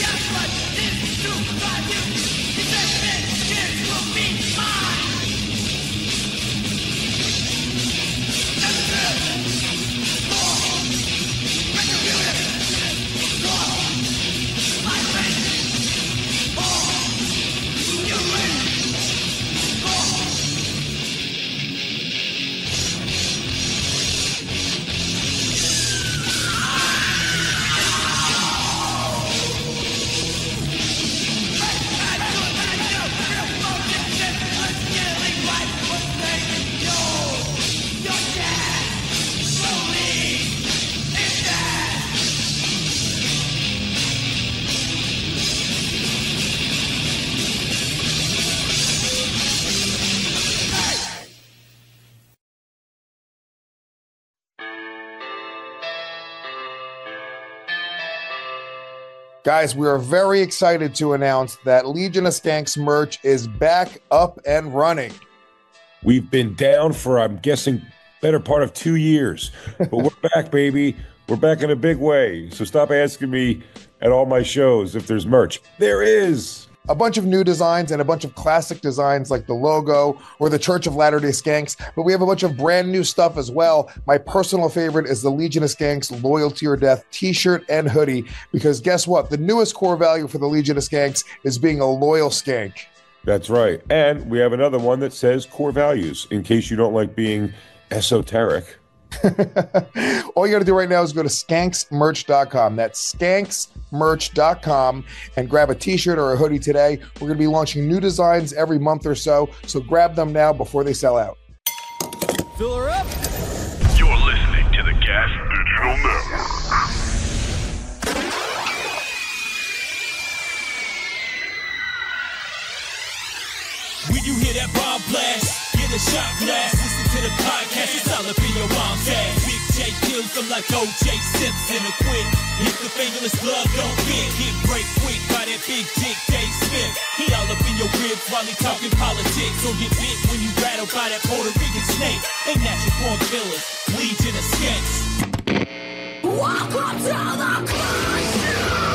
Guys, we are very excited to announce that Legion of Skanks merch is back up and running. We've been down for, I'm guessing, better part of 2 years. But we're back, baby. We're back in a big way. So stop asking me at all my shows if there's merch. There is. A bunch of new designs and a bunch of classic designs like the logo or the Church of Latter-day Skanks, but we have a bunch of brand new stuff as well. My personal favorite is the Legion of Skanks Loyalty or Death t-shirt and hoodie, because guess what? The newest core value for the Legion of Skanks is being a loyal skank. That's right. And we have another one that says core values, in case you don't like being esoteric. All you got to do right now is go to skanksmerch.com. That's skanksmerch.com and grab a t-shirt or a hoodie today. We're going to be launching new designs every month or so grab them now before they sell out. Fill her up. You're listening to the Gas Digital Network. When you hear that bomb blast, get a shot glass. Listen to the podcast, it's all up in your mom's ass. Big J kills them like O.J. Simpson. A quick, if the fingerless glove don't fit, get break quick by that big dick Dave Smith. He all up in your ribs while he talking politics. Or get bit when you rattle by that Puerto Rican snake. They natural born killers, Legion of Skanks. Welcome to the club.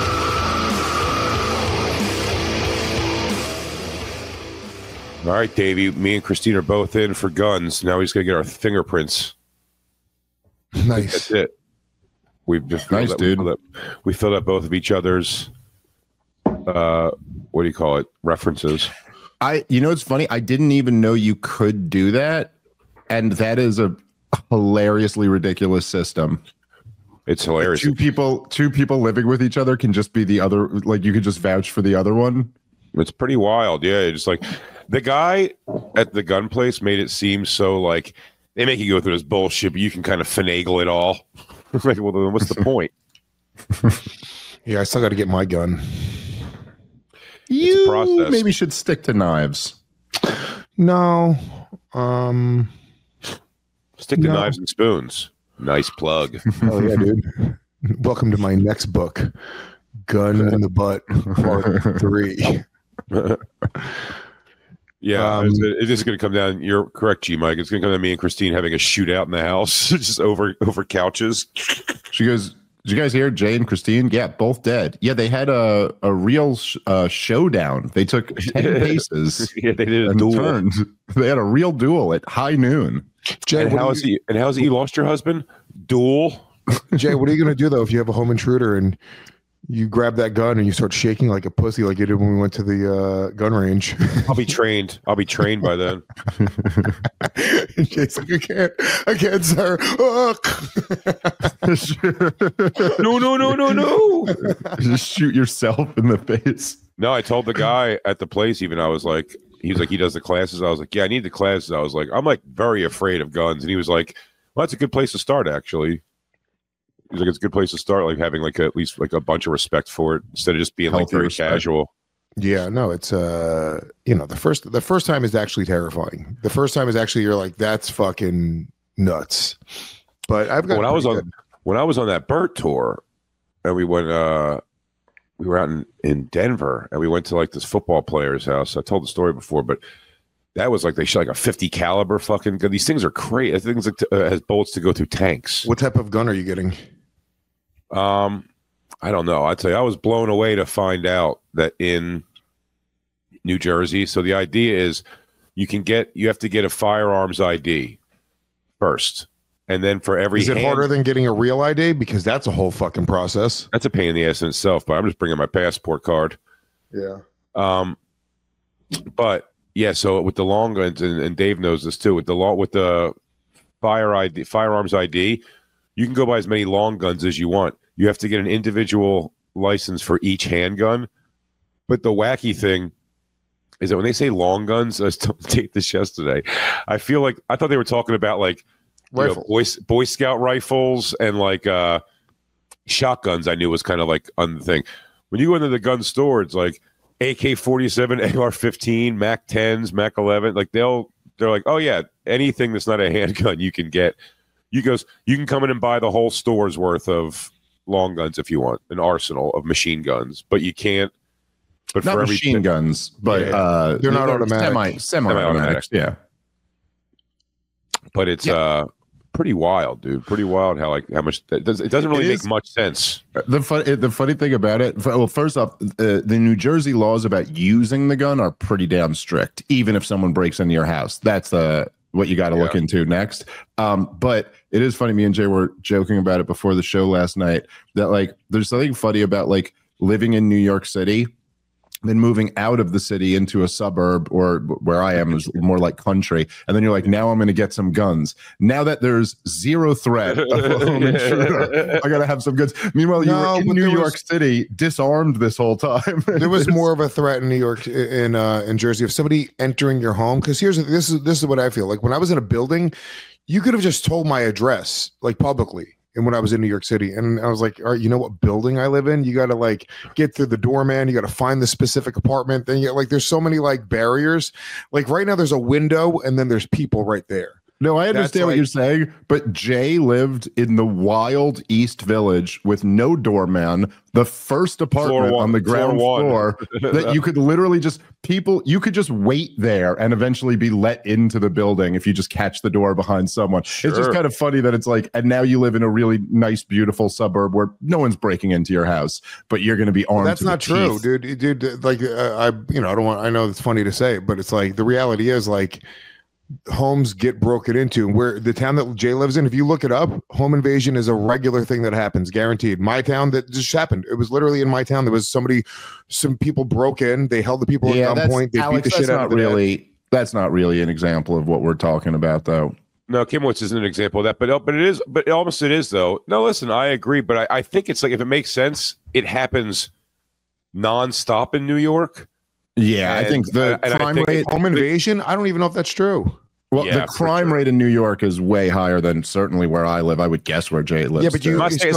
All right, Davey, me and Christine are both in for guns. Now we just got to get our fingerprints. Nice. That's it. We've just nice, dude. We filled up both of each other's, what do you call it, references. You know, it's funny. I didn't even know you could do that. And that is a hilariously ridiculous system. It's hilarious. Two people living with each other can just be the other, like you could just vouch for the other one. It's pretty wild. Yeah. Just like the guy at the gun place made it seem so like they make you go through this bullshit, but you can kind of finagle it all. Like, well, then what's the point? Yeah, I still got to get my gun. You maybe should stick to knives. No. Stick to knives and spoons. Nice plug. Oh, yeah, dude. Welcome to my next book, Gun in the Butt, Part 3. Yeah, it is going to come down. You're correct, G Mike. It's going to come down to me and Christine having a shootout in the house, just over couches. She goes, "Did you guys hear Jay and Christine? Yeah, both dead. Yeah, they had a real showdown. They took 10 paces. Yeah, they did a duel. Turned. They had a real duel at high noon. Jay, and how's he? And how's he lost your husband? Duel. Jay, what are you going to do though if you have a home intruder and you grab that gun and you start shaking like a pussy like you did when we went to the gun range? I'll be trained by then. Jay's like, I can't, sir. No. Just shoot yourself in the face. No, I told the guy at the place, even, I was like, he was like, he does the classes. I was like, yeah, I need the classes. I was like, I'm like very afraid of guns. And he was like, well, that's a good place to start, actually. He's like, it's a good place to start, like having like at least like a bunch of respect for it instead of just being like very casual. Yeah, no, it's the first time is actually terrifying. The first time is actually you're like, that's fucking nuts. But I've got when I was on that Burt tour, and we went we were out in Denver, and we went to like this football player's house. I told the story before, but that was like they shot like a 50 caliber fucking gun. These things are crazy. Things like has bullets to go through tanks. What type of gun are you getting? I don't know. I'd say I was blown away to find out that in New Jersey. So the idea is you have to get a firearms ID first. And then for every Is it harder than getting a real ID? Because that's a whole fucking process. That's a pain in the ass in itself, but I'm just bringing my passport card. Yeah. But yeah, so with the long guns, and Dave knows this too, with the firearms ID, you can go buy as many long guns as you want. You have to get an individual license for each handgun. But the wacky thing is that when they say long guns, I was telling Dave this yesterday, I thought they were talking about like Boy Scout rifles and like shotguns. I knew was kind of like on the thing. When you go into the gun store, it's like AK-47, AR-15, MAC-10s, MAC-11. Like they're like, oh yeah, anything that's not a handgun you can get. You can come in and buy the whole store's worth of long guns if you want, an arsenal of machine guns, but you can't. But not for machine guns, but they're not automatic. Semi-automatics. Yeah. But it's pretty wild, dude. Pretty wild how much it doesn't really make much sense. The funny thing about it, well, first off, the New Jersey laws about using the gun are pretty damn strict. Even if someone breaks into your house, that's what you got to look into next. But it is funny. Me and Jay were joking about it before the show last night. That like, there's something funny about like living in New York City, then moving out of the city into a suburb, or where I am is more like country. And then you're like, now I'm going to get some guns. Now that there's zero threat of a home intruder, I got to have some guns. Meanwhile, you were in New York City, disarmed this whole time. There was more of a threat in New York, in Jersey, of somebody entering your home. Because this is what I feel like. When I was in a building, you could have just told my address like publicly. And when I was in New York City, and I was like, all right, you know what building I live in? You got to like get through the doorman. You got to find the specific apartment. Then you like, there's so many like barriers. Like right now there's a window and then there's people right there. No, I understand what you're saying, but Jay lived in the wild East Village with no doorman, the first apartment on the ground floor that you could literally you could just wait there and eventually be let into the building if you just catch the door behind someone. Sure. It's just kind of funny that it's like, and now you live in a really nice, beautiful suburb where no one's breaking into your house, but you're going to be armed. That's not true, dude. Like, I know it's funny to say, but it's like, the reality is like, homes get broken into. Where the town that Jay lives in, if you look it up, home invasion is a regular thing that happens, guaranteed. My town, that just happened. It was literally in my town. There was some people broke in. They held the people at gunpoint. They beat the shit out of them. That's not really an example of what we're talking about, though. No, Kimwitz isn't an example of that, but it is. But almost it is, though. No, listen, I agree, but I think it's like, if it makes sense, it happens nonstop in New York. Yeah, I think the crime rate, home invasion, I don't even know if that's true. Well, the crime rate in New York is way higher than certainly where I live. I would guess where Jay lives. Yeah, but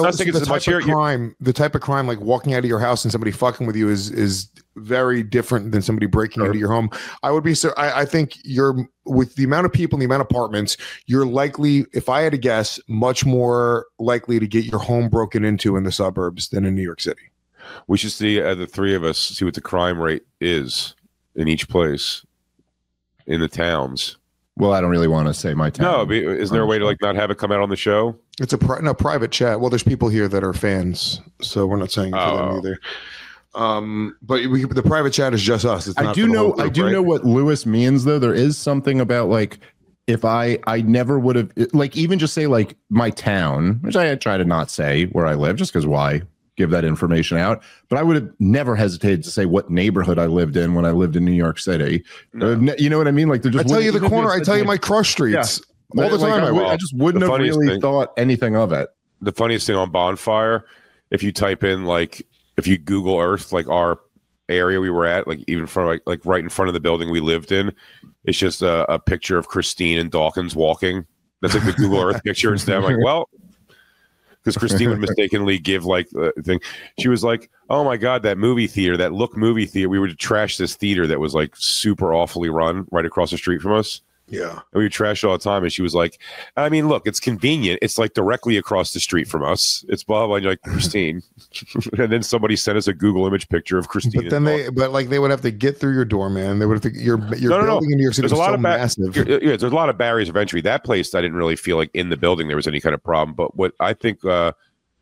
the type of crime, like walking out of your house and somebody fucking with you, is very different than somebody breaking into your home. I think you're, with the amount of people and the amount of apartments, you're likely, if I had to guess, much more likely to get your home broken into in the suburbs than in New York City. We should see, the three of us, see what the crime rate is in each place in the towns. Well, I don't really want to say my town. No, isn't there a way to like not have it come out on the show? It's a private chat. Well, there's people here that are fans, so we're not saying it to them either. But the private chat is just us. It's not I do know what Lewis means, though. There is something about like, if I never would have, like, even just say like my town, which I try to not say where I live, just because why give that information out, but I would have never hesitated to say what neighborhood I lived in when I lived in New York City. No. You know what I mean? Like, they're just, I tell you the corner, I tell you my crush streets all the time. I just wouldn't have really thought anything of it. The funniest thing on Bonfire, if you type in, like, if you Google Earth, like our area we were at, like even from like right in front of the building we lived in, it's just a picture of Christine and Dawkins walking. That's like the Google Earth picture instead. I'm like, well, because Christine would mistakenly give like the thing. She was like, oh my God, that movie theater, that Look movie theater. We would trash this theater that was like super awfully run right across the street from us. Yeah. And we would trash it all the time. And she was like, I mean, look, it's convenient. It's like directly across the street from us. It's blah, blah, and you're like, Christine. And then somebody sent us a Google image picture of Christine. But then they would have to get through your door, man. They would have to, your building in New York City is so massive. There's a lot of barriers of entry. That place, I didn't really feel like in the building there was any kind of problem. But what I think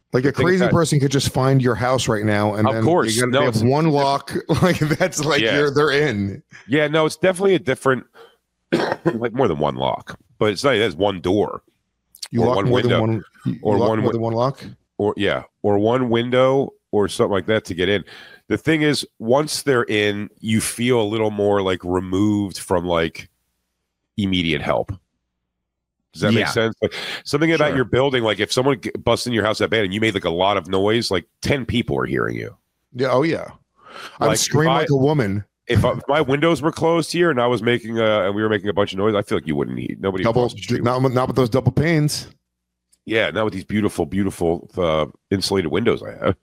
Like a crazy person could just find your house right now, and of then course, they have one lock. Like that's like they're in. Yeah, no, it's definitely a different, like more than one lock, but it's not. It's one door. You lock more than one, or one more than one lock, or one window or something like that to get in. The thing is, once they're in, you feel a little more like removed from like immediate help. Does that make sense? Like something about your building, like if someone busts in your house that bad and you made like a lot of noise, like 10 people are hearing you. Yeah. Oh yeah. I would scream like a woman. If my windows were closed here and I was making and we were making a bunch of noise, I feel like you wouldn't need nobody. Not with those double panes. Yeah, not with these beautiful insulated windows I have.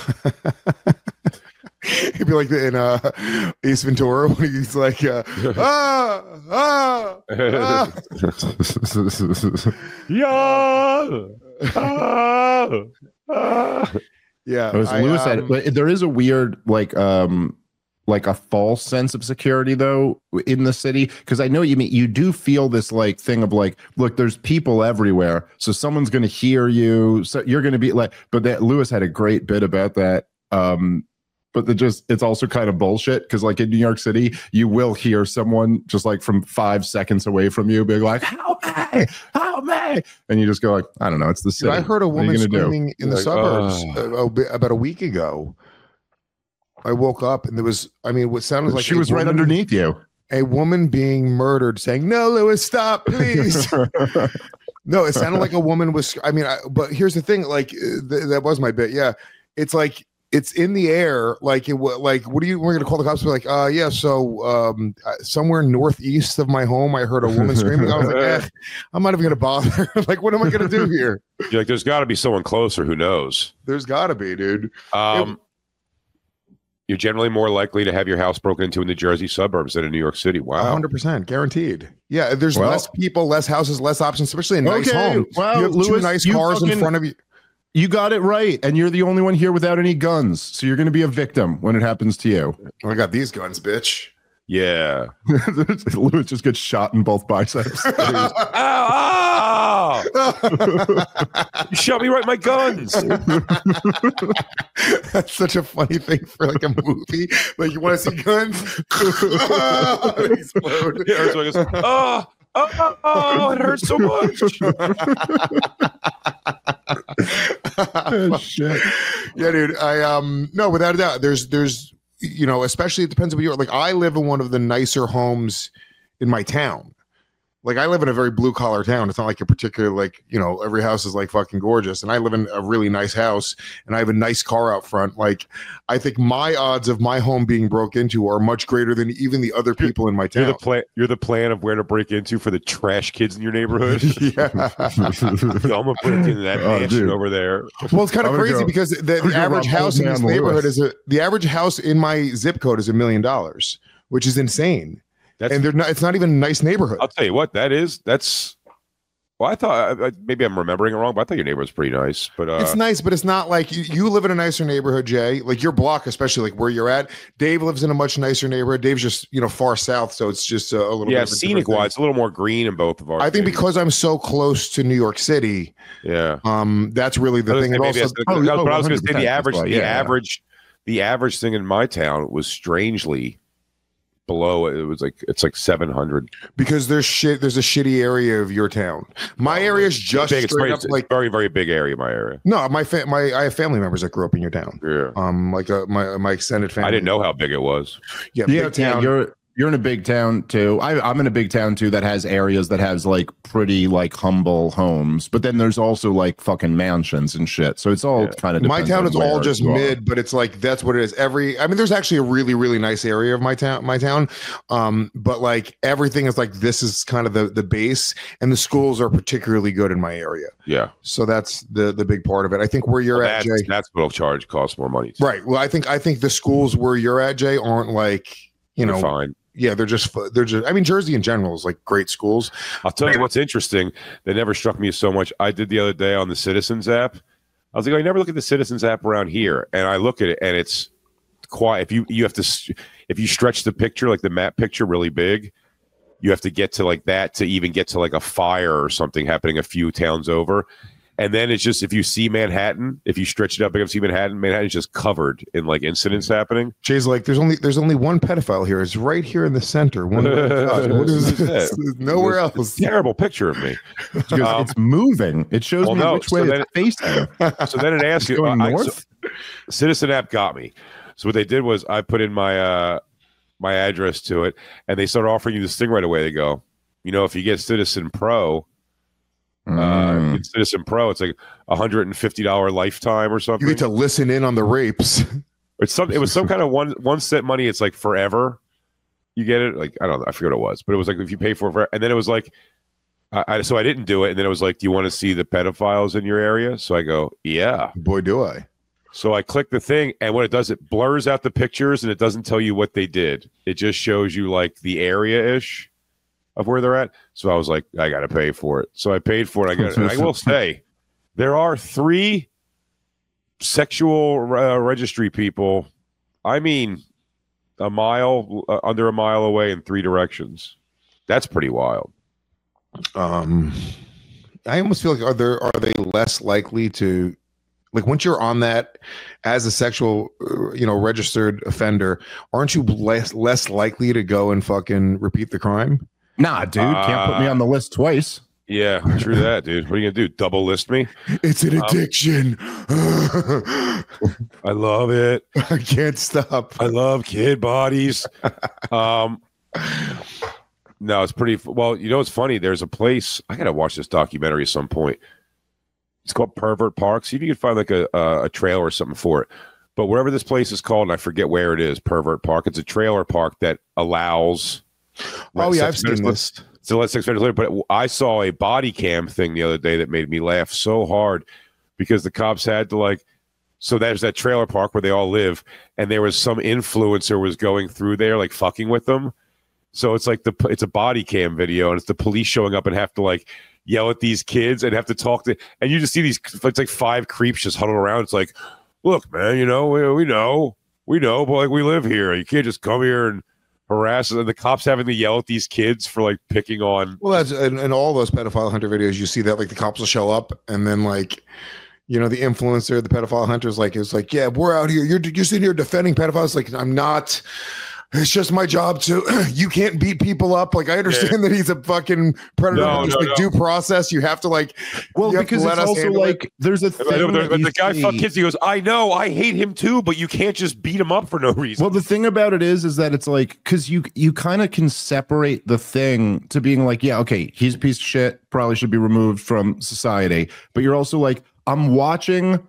It'd be like in Ace Ventura when he's like, yeah. Yeah. As Lewis said, there is a weird like a false sense of security though in the city, because I know what you mean. You do feel this like thing of like, look, there's people everywhere, so someone's going to hear you, so you're going to be like. But that Lewis had a great bit about that. But it's also kind of bullshit, because like in New York City, you will hear someone just like from 5 seconds away from you being like, help me, and you just go like, I don't know, it's the city. I heard a woman screaming in the suburbs about a week ago. I woke up and there was, what sounded like she was right underneath you. A woman being murdered, saying, "No, Lewis, stop, please." No, it sounded like a woman was. But here's the thing: like that was my bit. Yeah, it's like. It's in the air, like what are you? We're gonna call the cops. We're like, yeah. So somewhere northeast of my home, I heard a woman screaming. I was like, I'm not even gonna bother. Like, what am I gonna do here? You're like, there's got to be someone closer. Who knows? There's got to be, dude. You're generally more likely to have your house broken into in the Jersey suburbs than in New York City. Wow, 100% guaranteed. Yeah, there's less people, less houses, less options, especially in nice homes. Well, you have Lewis, two nice cars in front of you. You got it right, and you're the only one here without any guns, so you're going to be a victim when it happens to you. I got these guns, bitch. Yeah. Lewis just gets shot in both biceps. Ow! You shot me right in my guns. That's such a funny thing for like a movie. Like, you want to see guns? Explode. Yeah, so I goes, oh, it hurts so much. Shit. Yeah, dude. No, without a doubt, there's especially it depends on where you're. Like, I live in one of the nicer homes in my town. Like, I live in a very blue collar town. It's not like a particular, like, every house is like fucking gorgeous. And I live in a really nice house and I have a nice car out front. Like, I think my odds of my home being broke into are much greater than even the other people in my town. You're the plan of where to break into for the trash kids in your neighborhood. Yeah. I'm gonna break into that mansion over there. Well, it's kind of crazy because the average house in this neighborhood the average house in my zip code is $1 million, which is insane. It's not even a nice neighborhood. I'll tell you what, that's. Well, I thought maybe I'm remembering it wrong, but I thought your neighborhood was pretty nice. But it's nice, but it's not like you live in a nicer neighborhood, Jay. Like your block, especially like where you're at. Dave lives in a much nicer neighborhood. Dave's just far south, so it's just a little. Yeah, bit scenic wise, it's a little more green in both of ours. I think because I'm so close to New York City. Yeah. That's really the thing. But I was going to say the average thing in my town was strangely below. It's like 700 because there's a shitty area of your town. My area is just big. It's like very, very big area. My area. No, I have family members that grew up in your town. Yeah. Like my extended family. I didn't know how big it was. Yeah, big town. You're in a big town too. I'm in a big town too that has areas that has like pretty like humble homes, but then there's also like fucking mansions and shit. So it's all kind of. My town is all just mid, but it's like that's what it is. There's actually a really really nice area of my town. But like everything is like this is kind of the base, and the schools are particularly good in my area. Yeah. So that's the big part of it. I think where you're at, Jay. That's what'll cost more money. Too. Right. Well, I think the schools where you're at, Jay, aren't like they're fine. Yeah, they're just. Jersey in general is like great schools. I'll tell you what's interesting that never struck me so much. I did the other day on the Citizens app. I was like, I never look at the Citizens app around here, and I look at it, and it's quiet. If you stretch the picture, like the map picture, really big, you have to get to like that to even get to like a fire or something happening a few towns over. And then it's just, if you see Manhattan, if you stretch it up and see Manhattan is just covered in like incidents happening. Jay's like, there's only one pedophile here. It's right here in the center. What is this? Nowhere else. It's a terrible picture of me. It's moving. It shows me which way it's facing. So then it asks you, going north? Citizen app got me. So what they did was I put in my my address to it, and they started offering you this thing right away. They go, if you get Citizen Pro, it's like $150 lifetime or something. You get to listen in on the rapes. It was some kind of one cent money. It's like forever. You get it. Like, I don't know. I forget what it was, but it was like if you pay for it, and then it was like, so I didn't do it. And then it was like, do you want to see the pedophiles in your area? So I go, yeah. Boy, do I. So I click the thing, and what it does, it blurs out the pictures, and it doesn't tell you what they did. It just shows you like the area-ish of where they're at. So I was like, I got to pay for it. So I paid for it. I will say, there are 3 sexual registry people. I mean, under a mile away in 3 directions. That's pretty wild. I almost feel like are they less likely to, like, once you're on that as a sexual registered offender, aren't you less likely to go and fucking repeat the crime? Nah, dude, can't put me on the list twice. Yeah, true that, dude. What are you gonna do? Double list me? It's an addiction. I love it. I can't stop. I love kid bodies. No, it's pretty. Well, it's funny. There's a place. I gotta watch this documentary at some point. It's called Pervert Park. See if you can find like a trailer or something for it. But wherever this place is called, and I forget where it is, Pervert Park. It's a trailer park that allows. Oh yeah, I've seen this. So let's 6 minutes later. But I saw a body cam thing the other day that made me laugh so hard because the cops had to so there's that trailer park where they all live, and there was some influencer was going through there like fucking with them. So it's like it's a body cam video, and it's the police showing up and have to yell at these kids and have to talk to, and you just see these, it's like 5 creeps just huddled around. It's like, look, man, we know, but we live here. You can't just come here and harass, and the cops having to yell at these kids for picking on. Well, that's in all those pedophile hunter videos, you see that the cops will show up, and then the influencer, the pedophile hunters, is like, yeah, we're out here. You're sitting here defending pedophiles. Like, I'm not. It's just my job to. You can't beat people up. I understand that he's a fucking predator. No. Due process. You have to Well, because it's also there's a thing. But the guy fuck kids. He goes, I know, I hate him too, but you can't just beat him up for no reason. Well, the thing about it is that it's because you kind of can separate the thing to being yeah, okay, he's a piece of shit, probably should be removed from society, but you're also I'm watching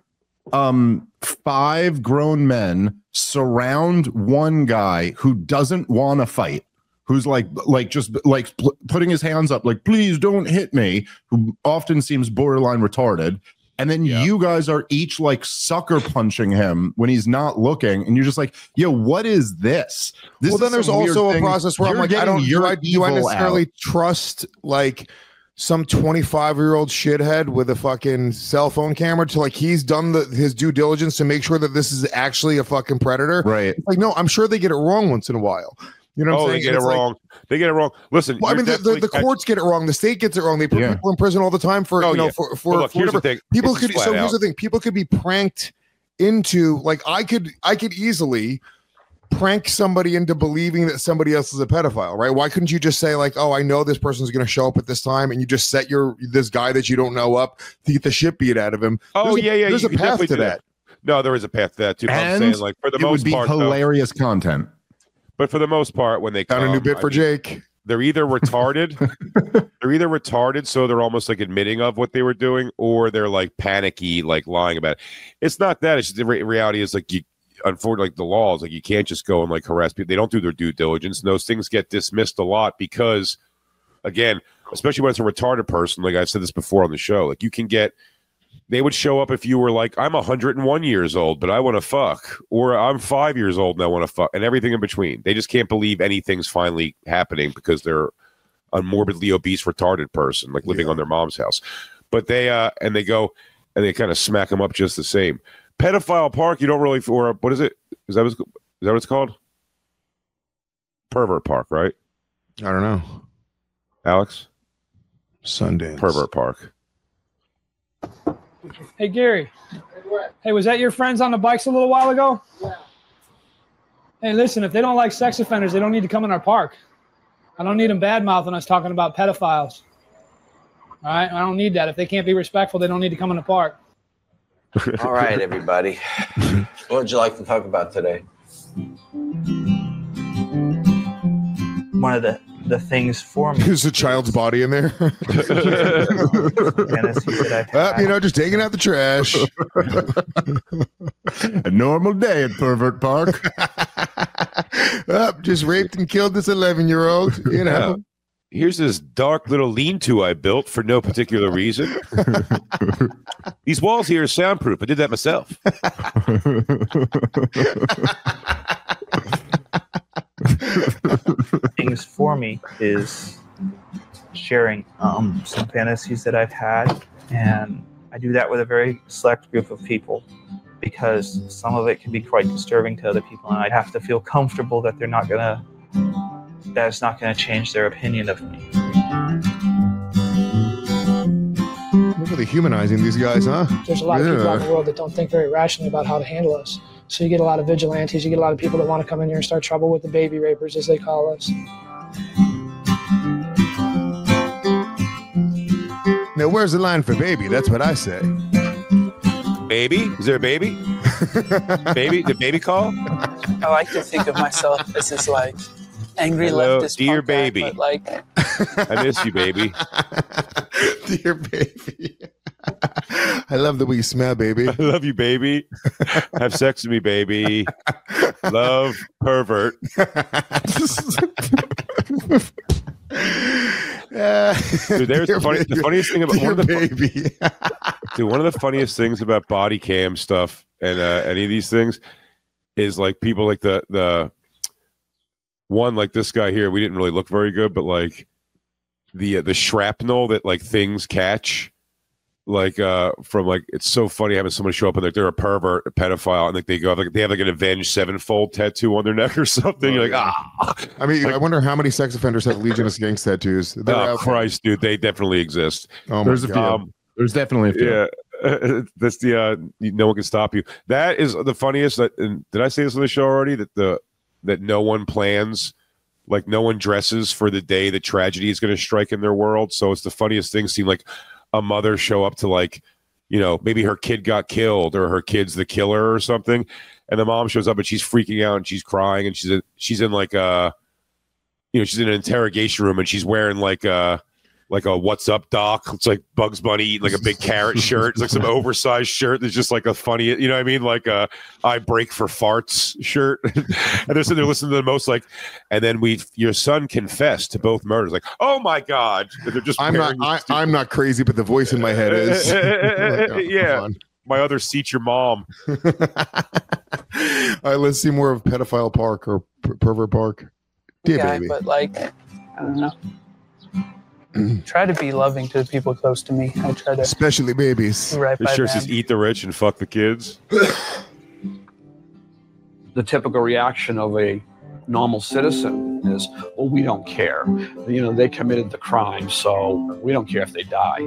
5 grown men surround one guy who doesn't want to fight, who's putting his hands up please don't hit me, who often seems borderline retarded, and then you guys are each sucker punching him when he's not looking, and you're just yo, what is this? Well, then there's also a process where I'm do I necessarily trust some 25-year-old shithead with a fucking cell phone camera to he's done his due diligence to make sure that this is actually a fucking predator? Right. No, I'm sure they get it wrong once in a while. You know what I'm saying? They get it wrong. They get it wrong. Listen, well, I mean, the courts get it wrong. The state gets it wrong. They put people in prison all the time for for look, here's the thing. People could. So here's the thing. People could be pranked into I could easily prank somebody into believing that somebody else is a pedophile, right? Why couldn't you just say oh, I know this person's going to show up at this time, and you just set this guy that you don't know up to get the shit beat out of him? There's a path to that. No, there is a path to that too. And I'm saying for the most part, hilarious content. But for the most part, when they got a new bit for Jake, they're either retarded, so they're almost admitting of what they were doing, or they're panicky, lying about it. It's not that. It's just the reality is unfortunately, the laws, you can't just go and harass people. They don't do their due diligence, and those things get dismissed a lot because, again, especially when it's a retarded person, I've said this before on the show, they would show up if you were I'm 101 years old, but I want to fuck, or I'm 5 years old and I want to fuck, and everything in between. They just can't believe anything's finally happening because they're a morbidly obese, retarded person, living on their mom's house. But they go and they kind of smack them up just the same. Pedophile Park, you don't really, or what is it? Is that what it's called? Pervert Park, right? I don't know. Alex? Sundance. Pervert Park. Hey, Gary. Hey, was that your friends on the bikes a little while ago? Yeah. Hey, listen, if they don't like sex offenders, they don't need to come in our park. I don't need them bad-mouthing us talking about pedophiles. All right? I don't need that. If they can't be respectful, they don't need to come in the park. All right, everybody. What would you like to talk about today? One of the things for me. There's a child's body in there. Just taking out the trash. A normal day at Pervert Park. Just raped and killed this 11-year-old. Here's this dark little lean-to I built for no particular reason. These walls here are soundproof. I did that myself. Things for me is sharing some fantasies that I've had, and I do that with a very select group of people because some of it can be quite disturbing to other people, and I have to feel comfortable that it's not gonna change their opinion of me. We're really humanizing these guys, huh? There's a lot of people out in the world that don't think very rationally about how to handle us. So you get a lot of vigilantes, you get a lot of people that want to come in here and start trouble with the baby rapers, as they call us. Now, where's the line for baby? That's what I say. Baby? Is there a baby? Baby? The baby call? I like to think of myself as this, like, angry Hello, leftist dear punk guy, baby. but, like... I miss you, baby. Dear baby. I love the way you smell, baby. I love you, baby. Have sex with me, baby. Love, pervert. Dude, there's the funniest thing about one of the funniest things about body cam stuff and any of these things is like people like the one like this guy here. We didn't really look very good, but like the shrapnel that like things catch. Like from like it's so funny having someone show up and like they're a pervert, a pedophile, and like they have like an Avenged Sevenfold tattoo on their neck or something. You're like, I mean, I wonder how many sex offenders have Legion of Skanks tattoos. Oh Christ, dude, they definitely exist. Oh There's a few. There's definitely a few. Yeah, that's the no one can stop you. That is the funniest. And did I say this on the show already? That no one plans. Like no one dresses for the day that tragedy is going to strike in their world. So it's the funniest thing. Seem like a mother show up to like, maybe her kid got killed or her kid's the killer or something, and the mom shows up and she's freaking out and she's crying and she's in like she's in an interrogation room and she's wearing like a what's up doc. It's like Bugs Bunny eating like a big carrot shirt. It's like some oversized shirt that's just like a funny, you know what I mean? Like a I break for farts shirt. And they're sitting there listening to the most like, and then your son confessed to both murders. Like, oh my God. And they're just I'm not crazy, but the voice in my head is. Yeah. My other seat's your mom. All right, let's see more of Pedophile Park or Pervert Park. Dear baby. But like, I don't know. Try to be loving to the people close to me. I try to, especially babies. Right it sure says eat the rich and fuck the kids. The typical reaction of a normal citizen is, well, we don't care. They committed the crime, so we don't care if they die.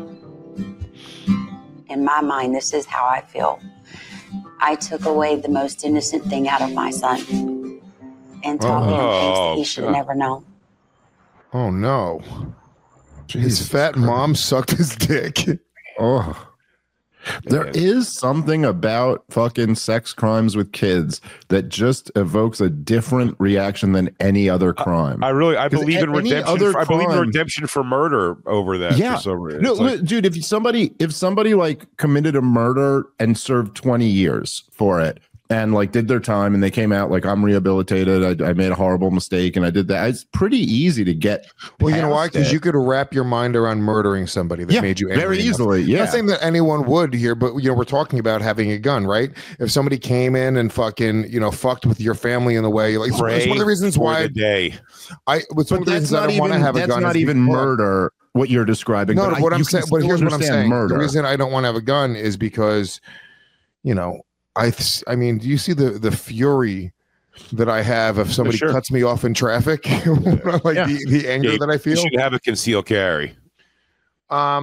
In my mind, this is how I feel. I took away the most innocent thing out of my son and taught him things that he should have never known. Oh, no. His fat mom sucked his dick. Oh. There is something about fucking sex crimes with kids that just evokes a different reaction than any other crime. I believe in redemption. I believe in redemption for murder over that. Yeah, for some reason. No, dude. If somebody like committed a murder and served 20 years for it, and like did their time, and they came out like, I'm rehabilitated. I made a horrible mistake, and I did that. It's pretty easy to get. Well, you know why? Because you could wrap your mind around murdering somebody that made you angry very easily. I'm not saying that anyone would here, but we're talking about having a gun, right? If somebody came in and fucking fucked with your family in the way, like it's one of the reasons why I don't want to have a gun. That's not even murder. What you're describing. No, what I'm saying. But here's what I'm saying. Murder. The reason I don't want to have a gun is because, I mean, do you see the fury that I have if somebody cuts me off in traffic? The anger that I feel. You should have a concealed carry.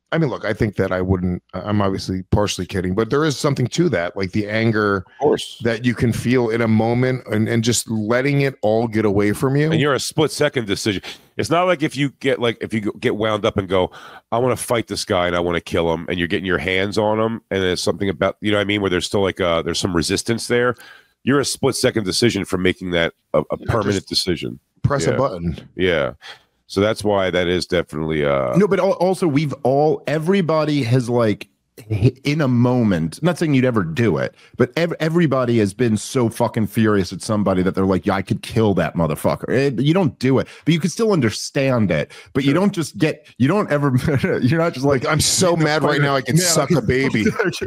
I mean, look, I think that I wouldn't. I'm obviously partially kidding, but there is something to that, like the anger, of course, that you can feel in a moment, and just letting it all get away from you. And you're a split second decision. It's not like if you get wound up and go, I want to fight this guy and I want to kill him, and you're getting your hands on him, and there's something about, you know what I mean, where there's still like there's some resistance there. You're a split second decision from making that a permanent decision. Press a button. Yeah. So that's why that is definitely no, but also everybody has like in a moment, I'm not saying you'd ever do it, but everybody has been so fucking furious at somebody that they're like, yeah, I could kill that motherfucker. You don't do it, but you can still understand it. But you don't just you're not just like, I'm so mad right now I can suck a baby.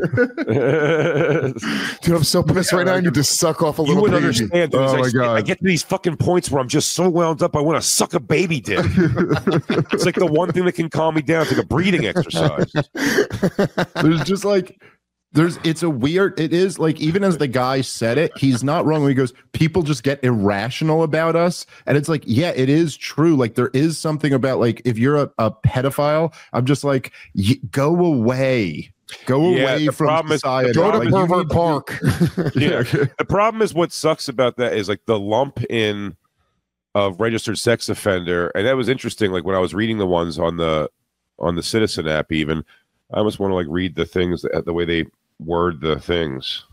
Dude, I'm so pissed right now I need to suck off a little baby. Understand, dude. Oh my God. I get to these fucking points where I'm just so wound up I want to suck a baby dick. It's like the one thing that can calm me down. It's like a breathing exercise. There's just like, it is like, even as the guy said it, he's not wrong when he goes, people just get irrational about us. And it's like, yeah, it is true. Like there is something about like, if you're a pedophile, I'm just like, go away. Go away from society. Go to Pervert Park. Yeah. The problem is what sucks about that is like the lump in of registered sex offender. And that was interesting. Like when I was reading the ones on the Citizen app, even, I almost want to like read the things, the way they word the things.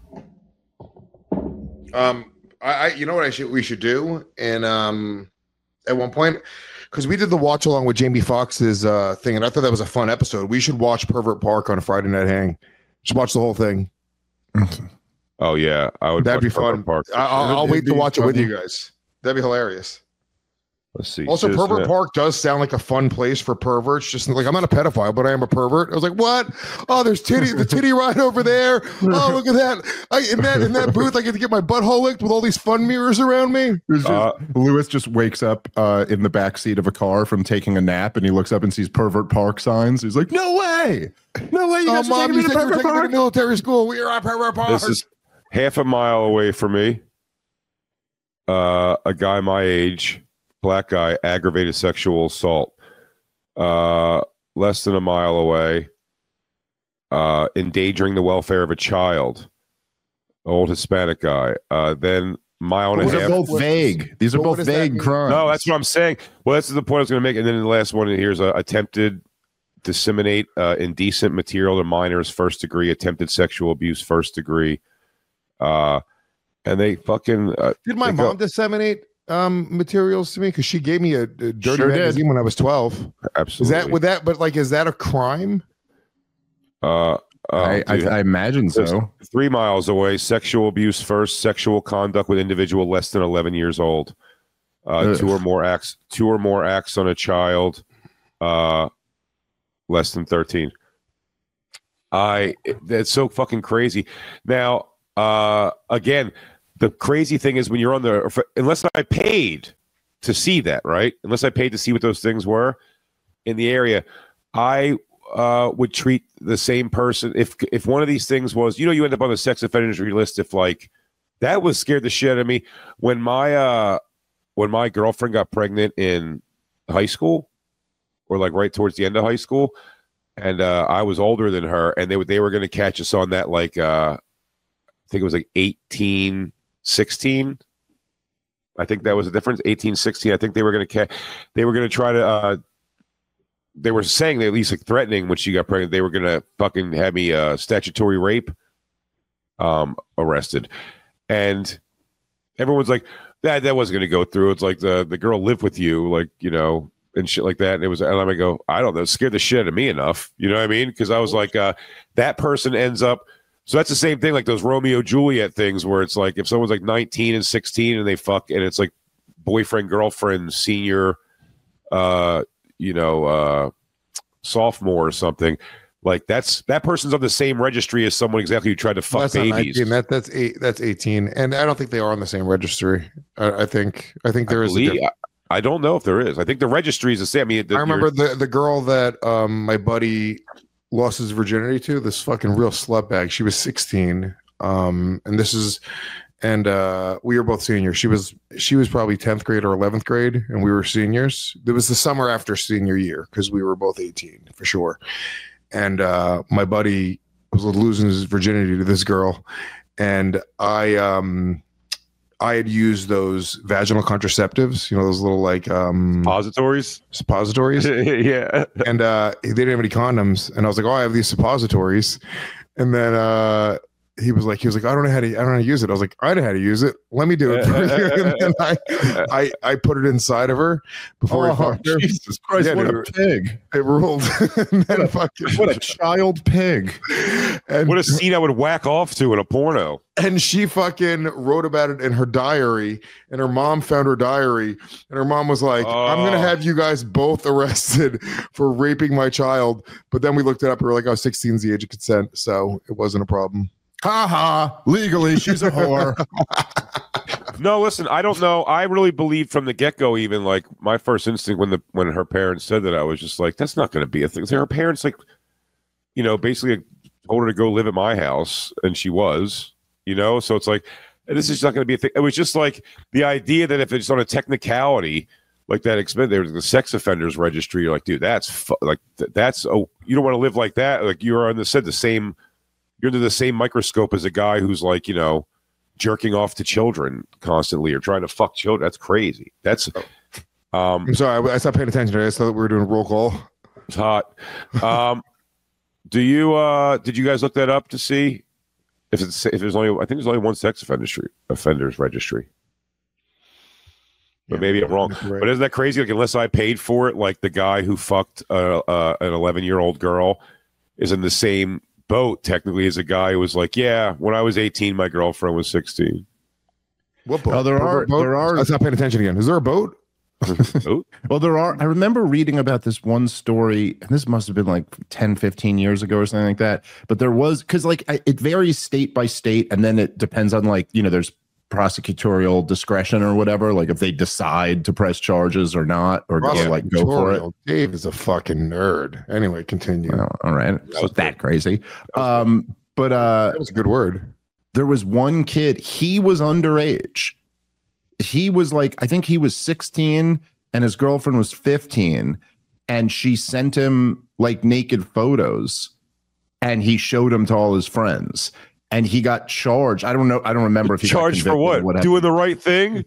You know what we should do, and at one point, because we did the watch along with Jamie Foxx's thing, and I thought that was a fun episode. We should watch Pervert Park on a Friday night hang. Just watch the whole thing. Oh yeah, That'd be fun. Park. I'll wait to watch it with you guys. That'd be hilarious. Let's see. Also, Pervert Park does sound like a fun place for perverts. Just like, I'm not a pedophile, but I am a pervert. I was like, what? Oh, there's the titty ride over there. Oh, look at that. In that booth, I get to get my butthole licked with all these fun mirrors around me. Lewis just wakes up in the back seat of a car from taking a nap, and he looks up and sees Pervert Park signs. He's like, no way. No way. You guys are taking me to Pervert Park? To military school. We are at Pervert Park. This is half a mile away from me. A guy my age, black guy, aggravated sexual assault. Less than a mile away, endangering the welfare of a child. Old Hispanic guy. Then mile and a half. These are both vague. These are both vague crimes. No, that's what I'm saying. Well, that's the point I was going to make. And then the last one here's attempted disseminate indecent material to minors, first degree, attempted sexual abuse, first degree. And they fucking did my mom disseminate materials to me, because she gave me a dirty magazine when I was 12. Absolutely. Is that a crime? I imagine so. 3 miles away, sexual abuse first, sexual conduct with individual less than 11 years old. 2 or more acts on a child less than 13. That's so fucking crazy. Now, again, the crazy thing is when you're on unless I paid to see that, right? Unless I paid to see what those things were in the area, I would treat the same person. If one of these things was, you end up on the sex offenders list. If like that was scared the shit out of me when my girlfriend got pregnant in high school, or like right towards the end of high school, and I was older than her, and they were going to catch us on that like I think it was like 18. 16, I think that was the difference. 18, 16. I think they were going to try to. They were saying, they at least like threatening when she got pregnant. They were going to fucking have me statutory rape arrested, and everyone's like that wasn't going to go through. It's like the girl lived with you, like and shit like that. And it was, and I go, I don't know, it scared the shit out of me enough. You know what I mean? Because I was like, that person ends up. So that's the same thing, like those Romeo Juliet things, where it's like if someone's like 19 and 16 and they fuck, and it's like boyfriend, girlfriend, senior, sophomore or something, like that person's on the same registry as someone exactly who tried to fuck babies. That's 18, and I don't think they are on the same registry. I think there is. I don't know if there is. I think the registry is the same. I mean, I remember the girl that my buddy lost his virginity to, this fucking real slutbag. She was 16. We were both seniors. She was probably 10th grade or 11th grade, and we were seniors. It was the summer after senior year, because we were both 18 for sure. and my buddy was losing his virginity to this girl, and I had used those vaginal contraceptives, those little like suppositories. Yeah. And they didn't have any condoms, and I was like, oh, I have these suppositories, and then he was like, I don't know how to use it. I was like, I know how to use it. Let me do it for you. And then I put it inside of her before I fucked her. Jesus Christ, Yeah, what dude, a pig. It ruled. And then What a child pig. And What a scene I would whack off to in a porno. And she fucking wrote about it in her diary, and her mom found her diary, and her mom was like, I'm going to have you guys both arrested for raping my child. But then we looked it up, and we were like, oh, 16 is the age of consent, so it wasn't a problem. Ha ha. Legally, she's a whore. No, listen, I don't know. I really believed from the get-go, even like my first instinct when her parents said that, I was just like, that's not going to be a thing. So her parents, like, basically told her to go live at my house, and she was, so it's like, this is not going to be a thing. It was just like the idea that if it's on a technicality like that, there's the sex offenders registry, you're like, dude, that's you don't want to live like that. Like you're on you're under the same microscope as a guy who's like, jerking off to children constantly or trying to fuck children. That's crazy. I'm sorry, I stopped paying attention to it. I thought we were doing a roll call. It's hot. Did you guys look that up to see if there's only, I think there's only one sex offenders registry. But maybe I'm wrong. Right. But isn't that crazy? Like, unless I paid for it, like the guy who fucked an 11-year-old girl is in the same boat technically as a guy who was like, yeah, when I was 18, my girlfriend was 16. What boat? Oh, there are. I stopped paying attention again. Is there a boat? Well, there are. I remember reading about this one story, and this must have been like 10, 15 years ago or something like that. But there was, because like it varies state by state, and then it depends on like, there's prosecutorial discretion or whatever, like if they decide to press charges or not, or go for it. Dave is a fucking nerd. Anyway, continue. All right, so that crazy. But that was a good word. There was one kid. He was underage. He was like, I think he was 16, and his girlfriend was 15, and she sent him like naked photos, and he showed them to all his friends. And he got charged. I don't know. I don't remember if he charged for what? Doing the right thing?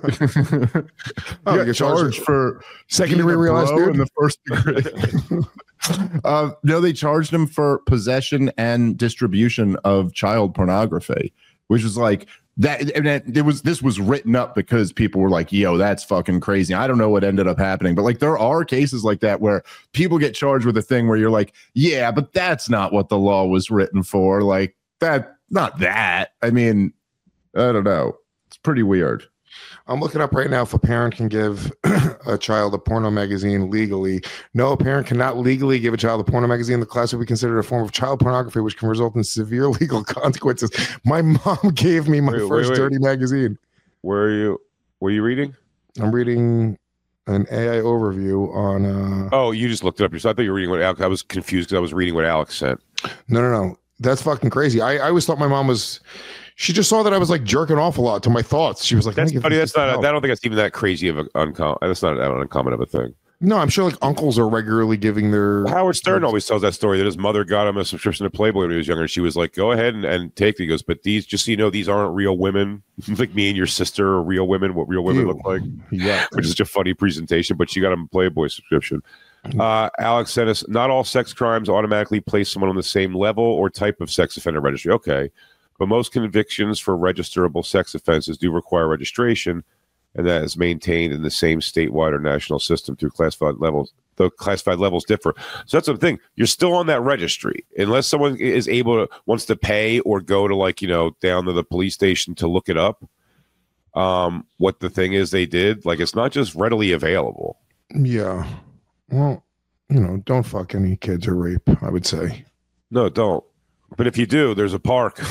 He got charged for second-degree realized in the first degree. No, they charged him for possession and distribution of child pornography, which was like that. And this was written up because people were like, "Yo, that's fucking crazy." I don't know what ended up happening, but like there are cases like that where people get charged with a thing where you're like, "Yeah, but that's not what the law was written for." Like. Not that. I mean, I don't know. It's pretty weird. I'm looking up right now if a parent can give a child a porno magazine legally. No, a parent cannot legally give a child a porno magazine. The class would be considered a form of child pornography, which can result in severe legal consequences. My mom gave me my first dirty magazine. Were you reading? I'm reading an AI overview on. Oh, you just looked it up yourself. I thought you were reading what Alex. I was confused because I was reading what Alex sent. No. That's fucking crazy. I always thought my mom was. She just saw that I was like jerking off a lot to my thoughts. She was like, "That's funny. That's not. I don't think that's even that crazy of a uncommon. That's not that uncommon of a thing." No, I'm sure like uncles are regularly giving their. Howard Stern always tells that story that his mother got him a subscription to Playboy when he was younger. She was like, "Go ahead and take it." He goes, "But these, just so you know, these aren't real women. Like me and your sister are real women. What real women look like." Yeah, which is such a funny presentation. But she got him a Playboy subscription. Alex said us, not all sex crimes automatically place someone on the same level or type of sex offender registry. Okay. But most convictions for registerable sex offenses do require registration, and that is maintained in the same statewide or national system through classified levels. The classified levels differ. So that's the thing. You're still on that registry. Unless someone is wants to pay or go to down to the police station to look it up, what the thing is they did, like it's not just readily available. Yeah. Well, don't fuck any kids or rape, I would say. No, don't. But if you do, there's a park.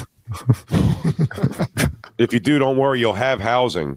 If you do, don't worry, you'll have housing.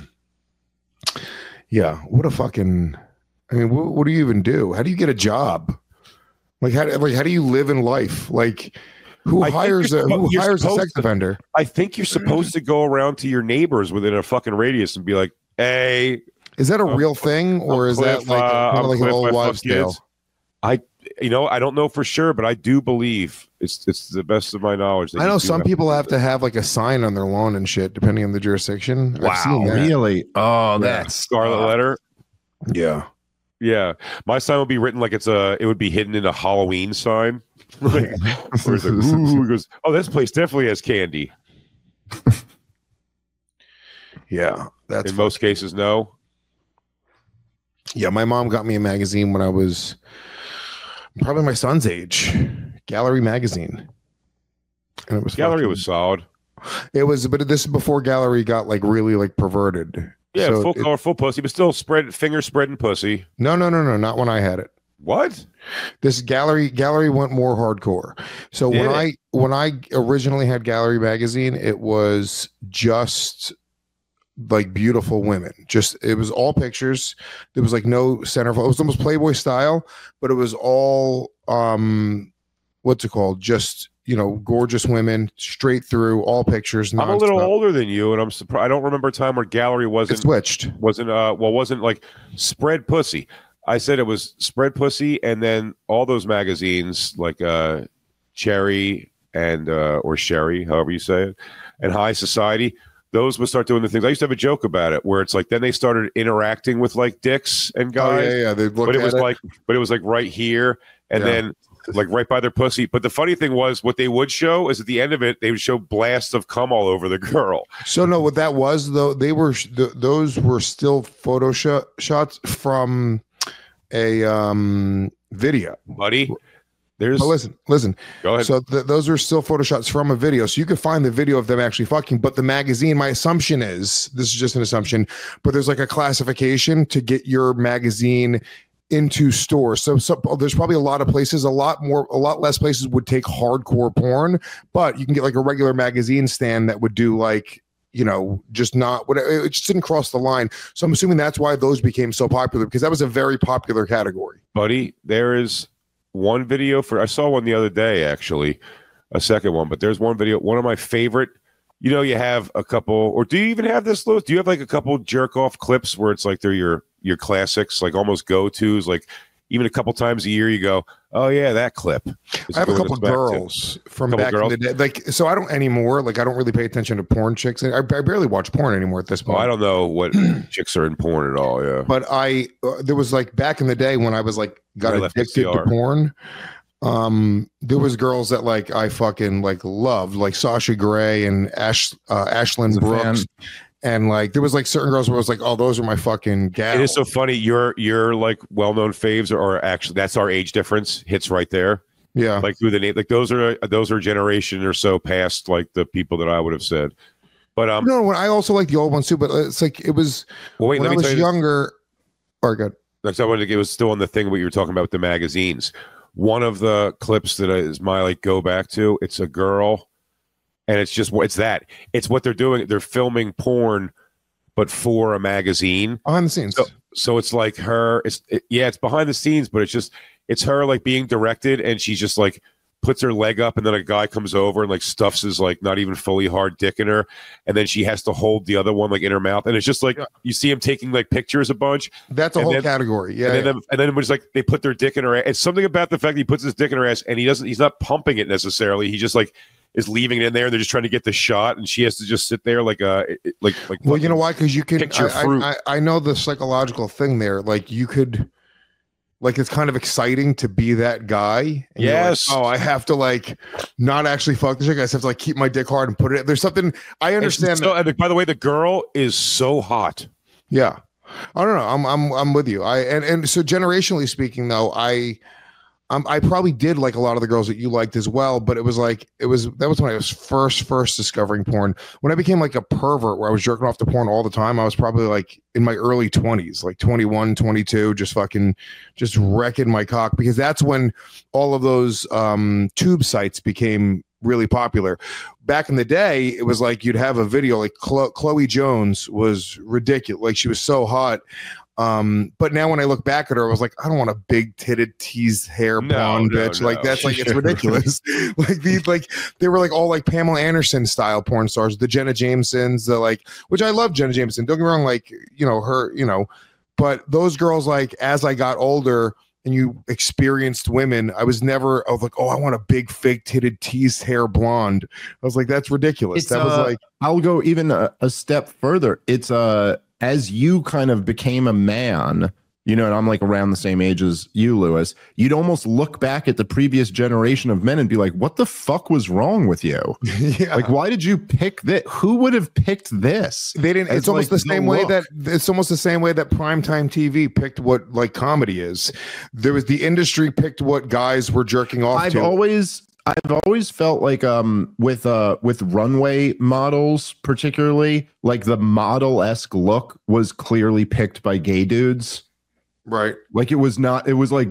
Yeah. What a fucking. I mean, what do you even do? How do you get a job? Like, how do you live in life? Like, who hires a sex offender? I think you're supposed to go around to your neighbors within a fucking radius and be like, "Hey." Is that a real thing, or is that like an old wives' tale? I don't know for sure, but I do believe it's the best of my knowledge. I know some people have to have like a sign on their lawn and shit, depending on the jurisdiction. Wow, I've seen that. really? Oh, that's Scarlet letter. Yeah. Yeah, my sign would be written like it would be hidden in a Halloween sign. Where it's like, ooh, it goes, oh, this place definitely has candy. Yeah, that's in most cases, no. Yeah, my mom got me a magazine when I was probably my son's age, Gallery magazine, and it was Gallery was solid. It was, but this is before Gallery got like really like perverted. Yeah, So full color, full pussy, but still finger spreading pussy. No, not when I had it. What? This Gallery went more hardcore. So when I originally had Gallery magazine, it was just like beautiful women. It was all pictures. There was like no center. It was almost Playboy style, but it was all what's it called? Just gorgeous women, straight through, all pictures. I'm a little older than you, and I'm surprised. I don't remember a time where Gallery wasn't wasn't spread pussy. I said it was spread pussy, and then all those magazines like Cherry and or Sherry, however you say it, and High Society. Those would start doing the things. I used to have a joke about it, where it's like then they started interacting with like dicks and guys. Oh, yeah. But it was like right here, and then like right by their pussy. But the funny thing was, what they would show is at the end of it, they would show blasts of cum all over the girl. So no, what that was though, those were still photo shots from a video, buddy. Listen. Go ahead. So those are still photoshots from a video. So you could find the video of them actually fucking. But the magazine, my assumption is, this is just an assumption, but there's like a classification to get your magazine into stores. So there's probably a lot of places, a lot less places would take hardcore porn, but you can get like a regular magazine stand that would do like, just not what it just didn't cross the line. So I'm assuming that's why those became so popular, because that was a very popular category. Buddy, there is one video I saw one the other day, actually, a second one, but there's one video, one of my favorite. You have a couple, or do you even have this, Louis? Do you have like a couple jerk off clips where it's like they're your classics, like almost go-tos, like even a couple times a year you go, oh yeah, that clip. I have a couple girls from back in the day. Like, so I don't anymore. Like, I don't really pay attention to porn chicks. I barely watch porn anymore at this point. I don't know what chicks are in porn at all. Yeah. But there was like back in the day when I was like got addicted to porn. There was girls that like I fucking like loved, like Sasha Grey and Ashlyn Brooks. And like there was like certain girls where I was like, oh, those are my fucking gals. It is so funny. Your like well-known faves are actually, that's our age difference hits right there. Yeah. Like through the name, like those are a generation or so past like the people that I would have said. But no, I also like the old ones too, but it's like it was when I was younger. Or good. Next, I wanted to get was still on the thing what you were talking about with the magazines. One of the clips that is my like go back to, it's a girl. And it's what they're doing. They're filming porn, but for a magazine. Behind the scenes. So it's like her. It's behind the scenes, but it's her like being directed, and she's just like puts her leg up, and then a guy comes over and like stuffs his like not even fully hard dick in her, and then she has to hold the other one like in her mouth, and it's just like you see him taking like pictures a bunch. That's a whole category. Yeah. And then it was like they put their dick in her ass. It's something about the fact that he puts his dick in her ass, and he's not pumping it necessarily. He just like is leaving it in there, and they're just trying to get the shot, and she has to just sit there like. Well, you know why? Because you can. I I know the psychological thing there. Like you could, like it's kind of exciting to be that guy. And yes. Like, oh, I have to like not actually fuck the chick. I just have to like keep my dick hard and put it. There's something I understand. And by the way, the girl is so hot. Yeah, I don't know. I'm with you. And so generationally speaking, though, I probably did like a lot of the girls that you liked as well, but that was when I was first discovering porn. When I became like a pervert where I was jerking off to porn all the time, I was probably like in my early 20s, like 21, 22, just wrecking my cock, because that's when all of those tube sites became really popular. Back in the day, it was like you'd have a video like Chloe Jones was ridiculous. Like she was so hot. But now when I look back at her, I was like, I don't want a big titted teased hair blonde bitch. No. Like that's like it's ridiculous. They were like all like Pamela Anderson style porn stars, the Jenna Jamesons, which I love Jenna Jameson. Don't get me wrong, like her, but those girls, like as I got older, and you experienced women, I was like, oh, I want a big fake titted teased hair blonde. I was like, that's ridiculous. That was like, I'll go even a step further. It's as you kind of became a man, you know, and I'm like around the same age as you, Lewis, you'd almost look back at the previous generation of men and be like, what the fuck was wrong with you? Yeah. Like, why did you pick this? Who would have picked this? They didn't. It's almost the same way that primetime TV picked what like comedy is. There was the industry picked what guys were jerking off I've to. always felt like with runway models, particularly, like the model-esque look was clearly picked by gay dudes. Right. Like it was not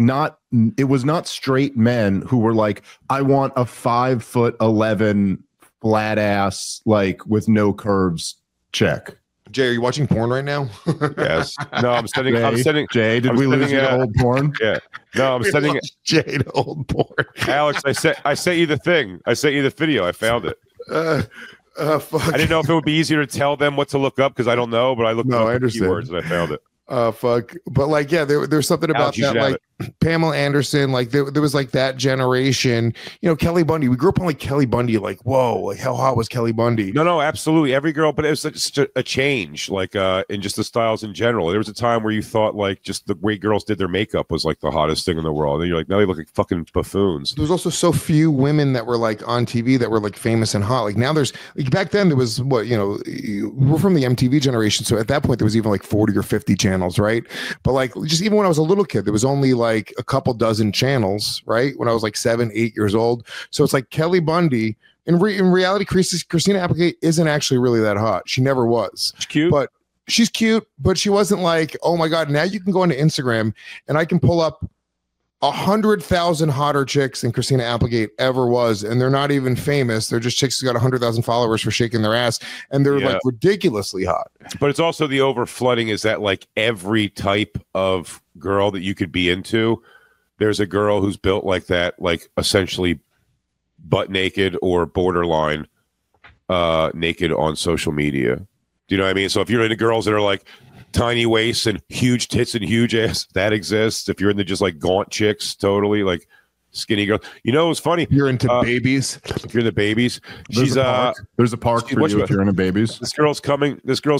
straight men who were like, I want a 5'11" flat ass, like with no curves chick. Jay, are you watching porn right now? Yes. No, I'm sending. Jay, did we lose you to old porn? Yeah. No, I'm sending it. Jay to old porn. Alex, I sent you the thing. I sent you the video. I found it. Fuck. I didn't know if it would be easier to tell them what to look up because I don't know, but I looked up I understand. keywords and I found it. Fuck. But like, yeah, there's something about Alex, you that, should have like Pamela Anderson, like there was like that generation, you know, Kelly Bundy. We grew up on like Kelly Bundy, like, whoa, like how hot was Kelly Bundy? No, absolutely. Every girl, but it was such a change, like in just the styles in general. There was a time where you thought like just the way girls did their makeup was like the hottest thing in the world. And you're like, now they look like fucking buffoons. There was also so few women that were like on TV that were like famous and hot. Like now there's like back then there was what, you know, we're from the MTV generation. So at that point there was even like 40 or 50 channels, right? But like just even when I was a little kid, there was only like a couple dozen channels, right? When I was like 7, 8 years old. So it's like Kelly Bundy. In reality, Christina Applegate isn't actually really that hot. She never was. She's cute. But she's cute, but she wasn't like, oh my God, now you can go into Instagram and I can pull up 100,000 hotter chicks than Christina Applegate ever was. And they're not even famous. They're just chicks who got 100,000 followers for shaking their ass. And they're like ridiculously hot. But it's also the over flooding is that like every type of girl that you could be into, there's a girl who's built like that, like essentially butt naked or borderline naked on social media. Do you know what I mean? So if you're into girls that are like tiny waists and huge tits and huge ass, that exists. If you're into just like gaunt chicks, totally like skinny girl. You know, it's funny. You're into babies. If you're into babies, there's a park for you if you're into babies. This girl's coming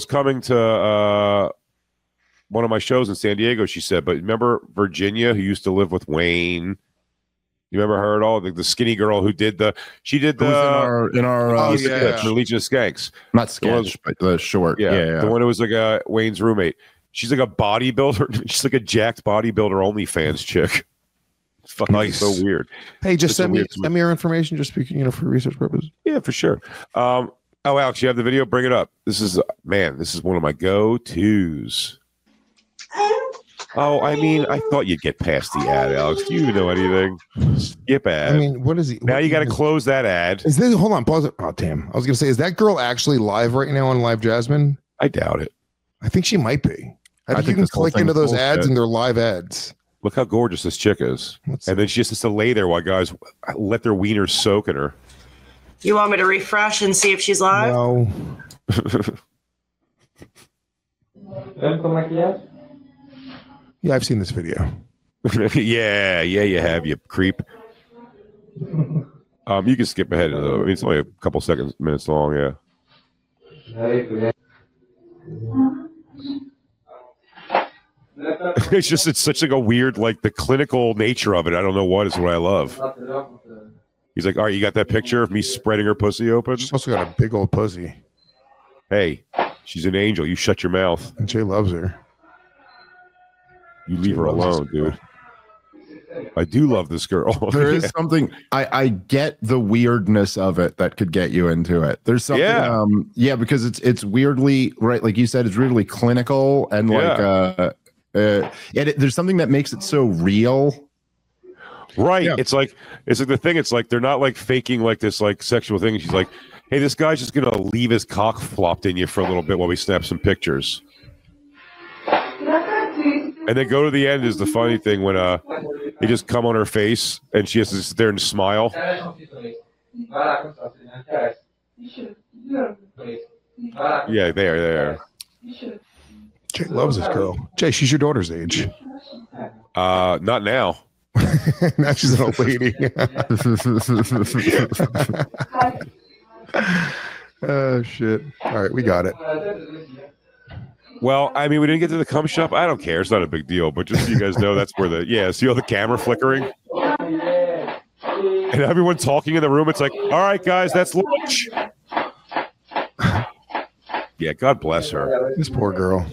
to one of my shows in San Diego, she said. But remember Virginia, who used to live with Wayne? You remember her at all? The skinny girl who did the in our Legion of Skanks. Not sketch, but the short. Yeah. The one who was like Wayne's roommate. She's like a bodybuilder. She's like a jacked bodybuilder OnlyFans chick. It's fucking like so weird. Hey, just send me your information, just speaking, you know, for research purposes. Yeah, for sure. Oh, Alex, you have the video? Bring it up. This is one of my go-tos. Oh, I mean, I thought you'd get past the ad, Alex. Do you even know anything? Skip ad. I mean, what is he? Now you got to close that ad. Is this? Hold on, pause it. Oh, damn! I was gonna say, is that girl actually live right now on Live Jasmine? I doubt it. I think she might be. I think you can click into those ads and they're live ads. Look how gorgeous this chick is, and then she just has to lay there while guys let their wieners soak in her. You want me to refresh and see if she's live? No. Yeah, I've seen this video. yeah, you have, you creep. You can skip ahead. I mean, it's only a couple minutes long. Yeah. It's such like a weird, like the clinical nature of it. I don't know what is what I love. He's like, all right, you got that picture of me spreading her pussy open? She's also got a big old pussy. Hey, she's an angel. You shut your mouth. And Jay loves her. You leave her alone, dude. I do love this girl. There is something I get the weirdness of it that could get you into it. There's something because it's weirdly, right, like you said, it's weirdly clinical and like there's something that makes it so real. Right. Yeah. It's like the thing, it's like they're not like faking like this like sexual thing. She's like, hey, this guy's just gonna leave his cock flopped in you for a little bit while we snap some pictures. And then go to the end is the funny thing when they just come on her face and she has to sit there and smile. Yeah, there. Jay loves this girl. Jay, she's your daughter's age. Not now. Now she's an old lady. Oh shit! All right, we got it. Well, I mean, we didn't get to the cum shop. I don't care. It's not a big deal. But just so you guys know, that's where see all the camera flickering? And everyone talking in the room. It's like, all right, guys, that's lunch. Yeah, God bless her. This poor girl.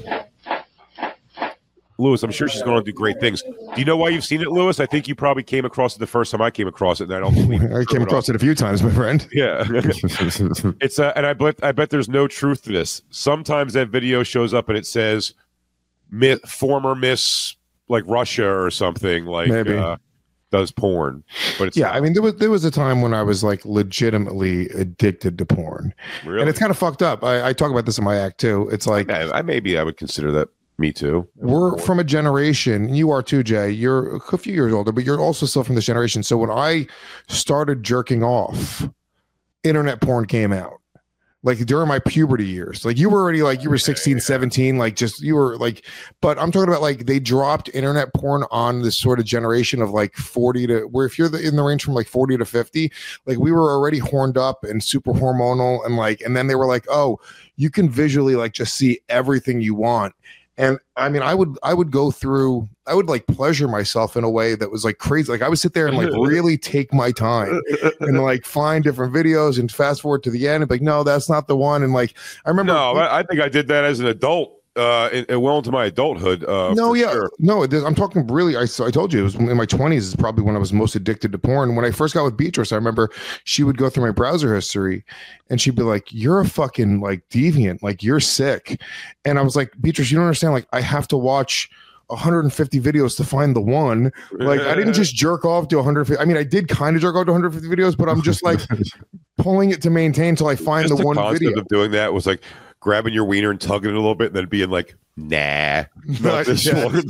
Lewis, I'm sure she's going to do great things. Do you know why you've seen it, Lewis? I think you probably came across it the first time I came across it, and I don't believe it. I came across it a few times, my friend. Yeah. It's and I bet there's no truth to this. Sometimes that video shows up and it says former Miss like Russia or something like does porn. But it's I mean there was a time when I was like legitimately addicted to porn. Really? And it's kind of fucked up. I talk about this in my act too. It's like I would consider that. Me too. We're from a generation, you are too, Jay. You're a few years older, but you're also still from this generation. So when I started jerking off, internet porn came out. Like during my puberty years. Like you were already like you were 16, 17, like just you were like, but I'm talking about like they dropped internet porn on this sort of generation of like 40 to where if you're in the range from like 40 to 50, like we were already horned up and super hormonal and then they were like, oh, you can visually like just see everything you want. And I mean, I would go through, I would like pleasure myself in a way that was like crazy. Like I would sit there and like really take my time and like find different videos and fast forward to the end and be like, no, that's not the one. And like, I remember. No, I think I did that as an adult. Well into my adulthood. No, I'm talking really. I told you it was in my 20s is probably when I was most addicted to porn. When I first got with Beatrice, I remember she would go through my browser history, and she'd be like, "You're a fucking like deviant, like you're sick." And I was like, "Beatrice, you don't understand. Like I have to watch 150 videos to find the one. Like I didn't just jerk off to 150. I mean, I did kind of jerk off to 150 videos, but I'm just like pulling it to maintain till I find just the one concept video." Of doing that was like grabbing your wiener and tugging it a little bit and then being like, nah, not this one.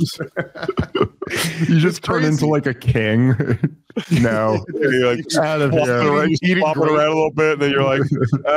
You just turn into like a king. No. You're like out of here. Around a little bit and then you're like,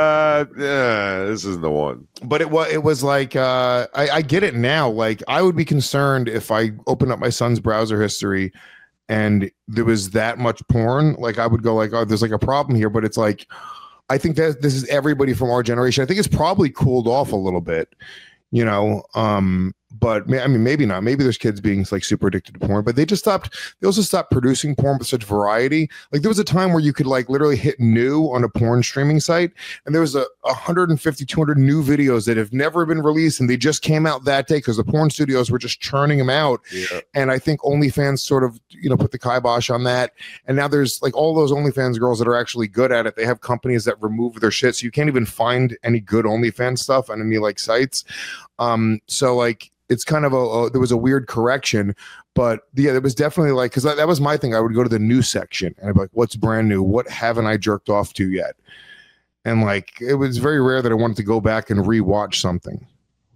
this isn't the one. But it was like I get it now. Like I would be concerned if I opened up my son's browser history and there was that much porn. Like I would go like, oh, there's like a problem here. But it's like I think that this is everybody from our generation. I think it's probably cooled off a little bit, you know. But I mean, maybe not. Maybe there's kids being like super addicted to porn, but they also stopped producing porn with such variety. Like there was a time where you could like literally hit new on a porn streaming site, and there was 150, 200 new videos that have never been released, and they just came out that day because the porn studios were just churning them out. Yeah. And I think OnlyFans sort of, you know, put the kibosh on that. And now there's like all those OnlyFans girls that are actually good at it. They have companies that remove their shit, so you can't even find any good OnlyFans stuff on any like sites. So like, it's kind of there was a weird correction, but yeah, there was definitely like, because that was my thing. I would go to the new section and I'd be like, what's brand new? What haven't I jerked off to yet? And like, it was very rare that I wanted to go back and rewatch something.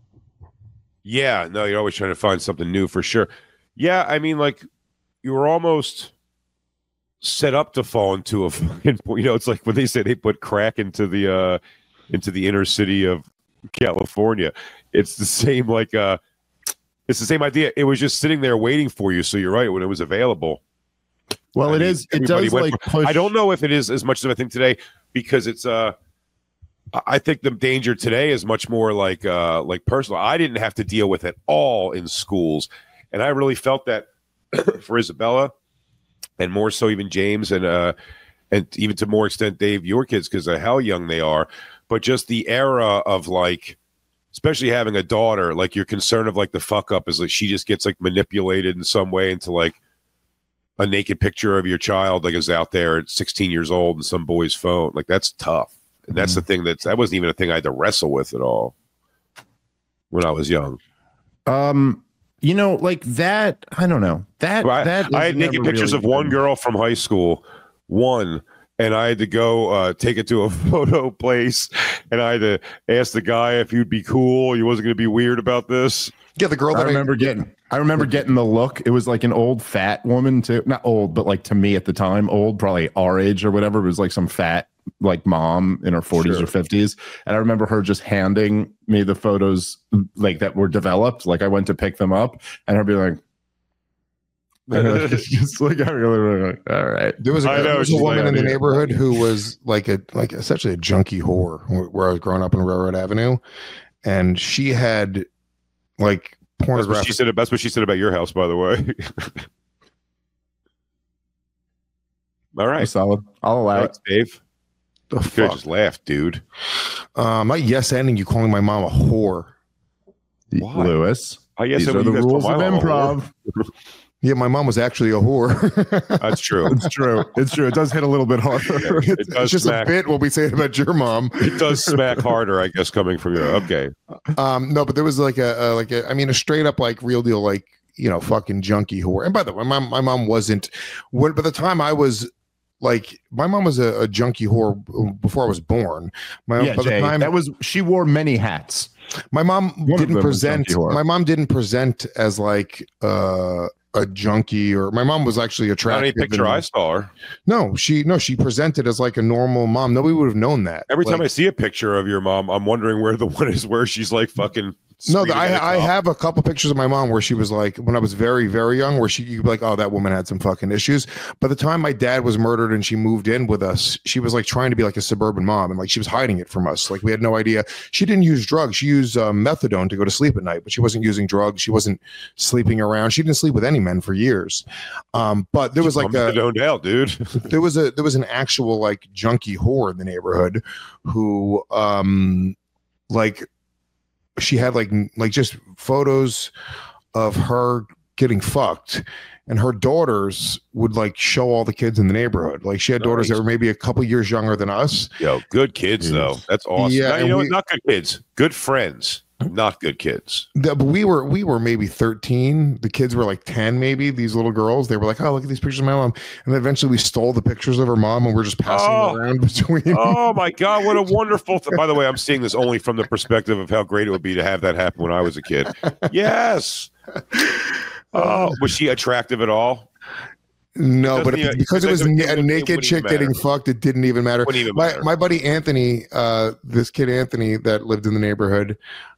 Yeah, no, you're always trying to find something new for sure. Yeah, I mean, like, you were almost set up to fall into a fucking, you know, it's like when they say they put crack into the inner city of California. It's the same, like, it's the same idea. It was just sitting there waiting for you. So you're right, when it was available. Well, it does like push. I don't know if it is as much as I think today, because it's I think the danger today is much more like personal. I didn't have to deal with it all in schools, and I really felt that for Isabella, and more so even James, and even to more extent Dave, your kids, because of how young they are. But just the era of like, especially having a daughter, like your concern of like the fuck up is like she just gets like manipulated in some way into like a naked picture of your child like is out there at 16 years old in some boy's phone. Like that's tough. And that's the thing that wasn't even a thing I had to wrestle with at all when I was young. You know, like that, I don't know. I had naked pictures of one girl from high school, and I had to go take it to a photo place, and I had to ask the guy if he'd be cool. He wasn't going to be weird about this. Yeah, the girl that I remember getting the look. It was like an old fat woman too. Not old, but like to me at the time, old, probably our age or whatever. It was like some fat like mom in her 40s or 50s. And I remember her just handing me the photos like that were developed. Like I went to pick them up and her being like, just like, I really like, all right. There was a woman in the neighborhood who was like essentially a junkie whore where I was growing up in Railroad Avenue. And she had like pornographic. That's what she said about your house, by the way. All right. Solid. I'll allow it. Dave. The fuck? Just laugh, dude. Not yes ending you calling my mom a whore. Why? Lewis. These are the rules of improv. Yeah, my mom was actually a whore. That's true. It's true. It's true. It does hit a little bit harder. It does it's just smack. a bit what we say about your mom. It does smack harder, I guess, coming from you. Okay. No, but there was like a straight up like real deal like fucking junkie whore. And by the way, my mom wasn't. By the time I was like, my mom was a junkie whore before I was born. She wore many hats. My mom didn't present. My mom didn't present as like a junkie, or my mom was actually attractive. Not any picture I saw her. No, she presented as like a normal mom. Nobody would have known that. Every time I see a picture of your mom, I'm wondering where the one is where she's like fucking. No, I have a couple pictures of my mom where she was like, when I was very, very young, where you'd be like, oh, that woman had some fucking issues. By the time my dad was murdered and she moved in with us, she was like trying to be like a suburban mom, and like she was hiding it from us. Like we had no idea. She didn't use drugs. She used methadone to go to sleep at night, but she wasn't using drugs. She wasn't sleeping around. She didn't sleep with any men for years. But there was like methadone out, dude. there was an actual like junkie whore in the neighborhood who like. She had like just photos of her getting fucked, and her daughters would like show all the kids in the neighborhood. Like she had daughters that were maybe a couple years younger than us. Yo, good kids though. That's awesome. Yeah, not good kids. Good friends. Not good kids. But we were maybe 13. The kids were like 10, maybe. These little girls, they were like, "Oh, look at these pictures of my mom." And then eventually we stole the pictures of her mom, and we're just passing them around between. Oh my God, what a wonderful By the way, I'm seeing this only from the perspective of how great it would be to have that happen when I was a kid. Yes. Oh, was she attractive at all? No, but because it was a naked chick getting fucked, it didn't even matter. My buddy Anthony, this kid Anthony that lived in the neighborhood,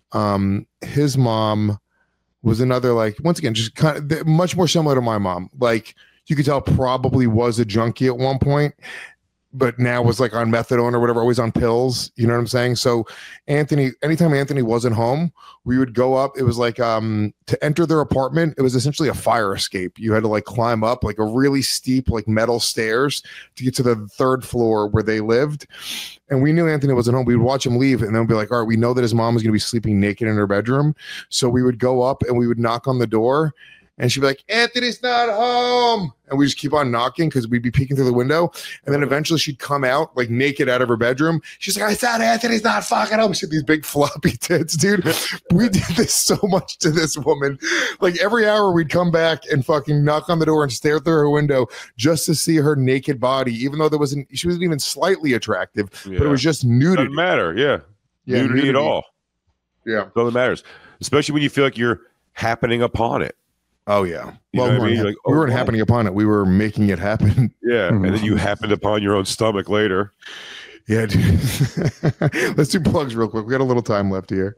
his mom was another, like, once again, just kind of much more similar to my mom. Like you could tell probably was a junkie at one point, but now was like on methadone or whatever, always on pills. You know what I'm saying? So Anthony, anytime Anthony wasn't home, we would go up. It was like to enter their apartment, it was essentially a fire escape. You had to like climb up like a really steep like metal stairs to get to the third floor where they lived. And we knew Anthony wasn't home. We would watch him leave and then we'd be like, all right, we know that his mom is going to be sleeping naked in her bedroom. So we would go up and we would knock on the door. And she'd be like, "Anthony's not home." And we just keep on knocking because we'd be peeking through the window. And then eventually she'd come out like naked out of her bedroom. She's like, "I thought Anthony's not fucking home." She had these big floppy tits, dude. We did this so much to this woman. Like every hour we'd come back and fucking knock on the door and stare through her window just to see her naked body, even though she wasn't even slightly attractive, but it was just nudity. Doesn't matter. Yeah. Nudity at all. Yeah. That's all that matters. Especially when you feel like you're happening upon it. Oh yeah. You Well, we weren't happening upon it. We were making it happen. Yeah, and then you happened upon your own stomach later. Yeah, dude. Let's do plugs real quick. We got a little time left here.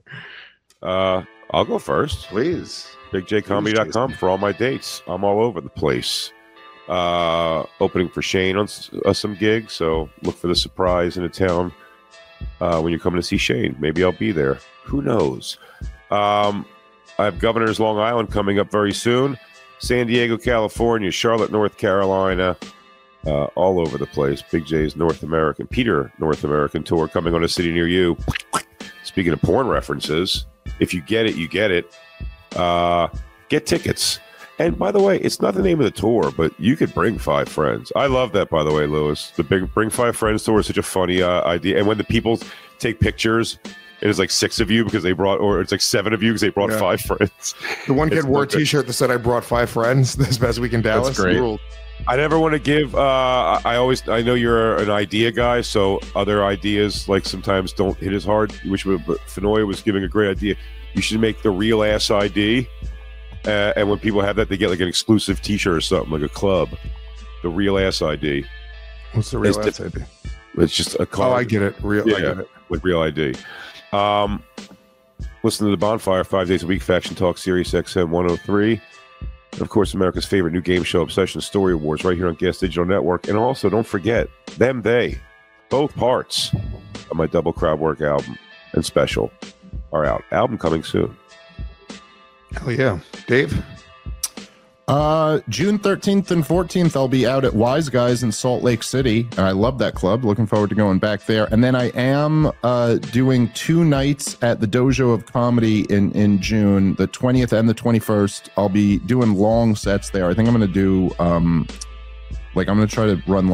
I'll go first. Please. BigJComedy.com for all my dates. I'm all over the place. Opening for Shane on some gigs, so look for the surprise in a town when you're coming to see Shane. Maybe I'll be there. Who knows? I have Governor's Long Island coming up very soon. San Diego, California, Charlotte, North Carolina, all over the place. Big J's North American tour coming on a city near you. Speaking of porn references, if you get it, you get it. Get tickets. And by the way, it's not the name of the tour, but you could bring 5 friends. I love that, by the way, Lewis. The Bring 5 Friends tour is such a funny idea. And when the people take pictures, it is like 6 of you because they brought, or it's like 7 of you because they brought 5 friends. The one kid wore a T-shirt that said, "I brought 5 friends this past week in Dallas." That's great. I never want to give. I know you're an idea guy, so other ideas like sometimes don't hit as hard. But Fenoy was giving a great idea. You should make the real ass ID, and when people have that, they get like an exclusive T-shirt or something, like a club. The real ass ID. What's the real ass ID? It's just a card. Oh, I get it. I get it. With Real ID. Listen to The Bonfire 5 days a week, Faction Talk, Sirius XM 103. And of course, America's favorite new game show, Obsession Story Wars, right here on Gas Digital Network. And also, don't forget, both parts of my Double Crowd Work album and special are out. Album coming soon. Hell yeah. Dave? June 13th and 14th, I'll be out at Wise Guys in Salt Lake City. And I love that club. Looking forward to going back there. And then I am doing 2 nights at the Dojo of Comedy in June, the 20th and the 21st. I'll be doing long sets there. I think I'm going to do, I'm going to try to run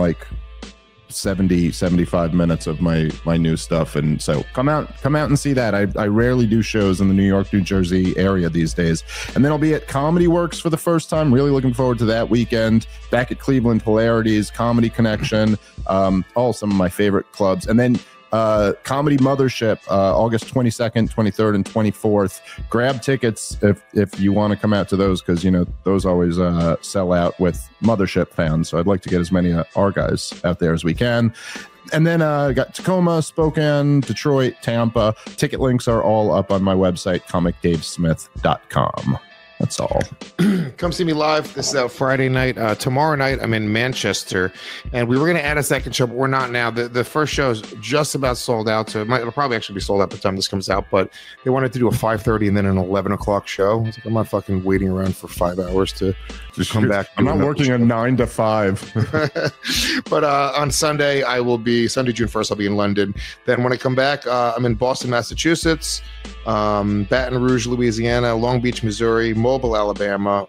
75 minutes of my new stuff, and so come out and see that. I rarely do shows in the New York, New Jersey area these days. And then I'll be at Comedy Works for the first time. Really looking forward to that weekend. Back at Cleveland Polarities, Comedy Connection, all some of my favorite clubs. And then Comedy Mothership, August 22nd, 23rd, and 24th. Grab tickets if you want to come out to those, because those always sell out with Mothership fans. So I'd like to get as many our guys out there as we can. And then got Tacoma, Spokane, Detroit, Tampa. Ticket links are all up on my website, comicdavesmith.com. That's all. Come see me live. This is out Friday night. Tomorrow night, I'm in Manchester, and we were going to add a second show, but we're not now. The first show is just about sold out, so it'll probably actually be sold out by the time this comes out, but they wanted to do a 5:30 and then an 11 o'clock show. I was like, I'm not fucking waiting around for 5 hours to come back. I'm not working a 9 to 5. But on Sunday, Sunday, June 1st, I'll be in London. Then when I come back, I'm in Boston, Massachusetts, Baton Rouge, Louisiana, Long Beach, Missouri, Mobile, Alabama.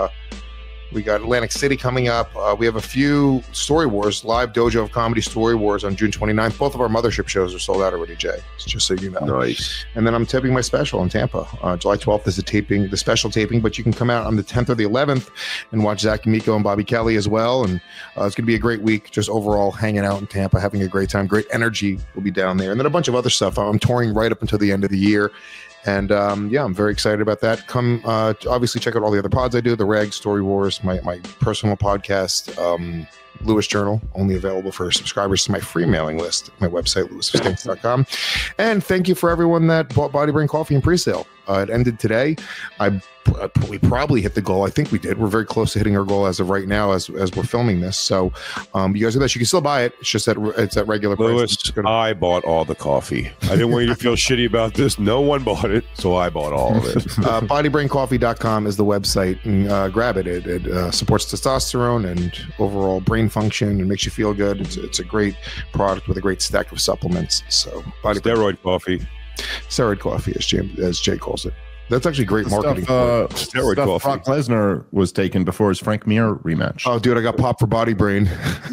We got Atlantic City coming up. We have a few Story Wars, live Dojo of Comedy Story Wars on June 29th. Both of our Mothership shows are sold out already, Jay. Just so you know. Nice. And then I'm taping my special in Tampa. July 12th is the special taping, but you can come out on the 10th or the 11th and watch Zach Miko and Bobby Kelly as well. And it's going to be a great week, just overall hanging out in Tampa, having a great time. Great energy will be down there. And then a bunch of other stuff. I'm touring right up until the end of the year. And I'm very excited about that. Come, obviously, check out all the other pods I do, The Reg, Story Wars, my personal podcast, Lewis Journal, only available for subscribers to my free mailing list, my website, lewisofskinks.com. And thank you for everyone that bought Body Brain Coffee in pre-sale. It ended today. We probably hit the goal. I think we did. We're very close to hitting our goal as of right now, as we're filming this. So you guys are that. You can still buy it. It's just that it's at regular Lewis, price. I bought all the coffee. I didn't want you to feel shitty about this. No one bought it, so I bought all of it. Bodybraincoffee.com is the website, and grab it. It supports testosterone and overall brain function and makes you feel good. It's a great product with a great stack of supplements. So steroid coffee. Steroid coffee, as Jay calls it. That's actually great marketing. Steroid coffee. Brock Lesnar was taken before his Frank Mir rematch. Oh, dude, I got popped for Body Brain.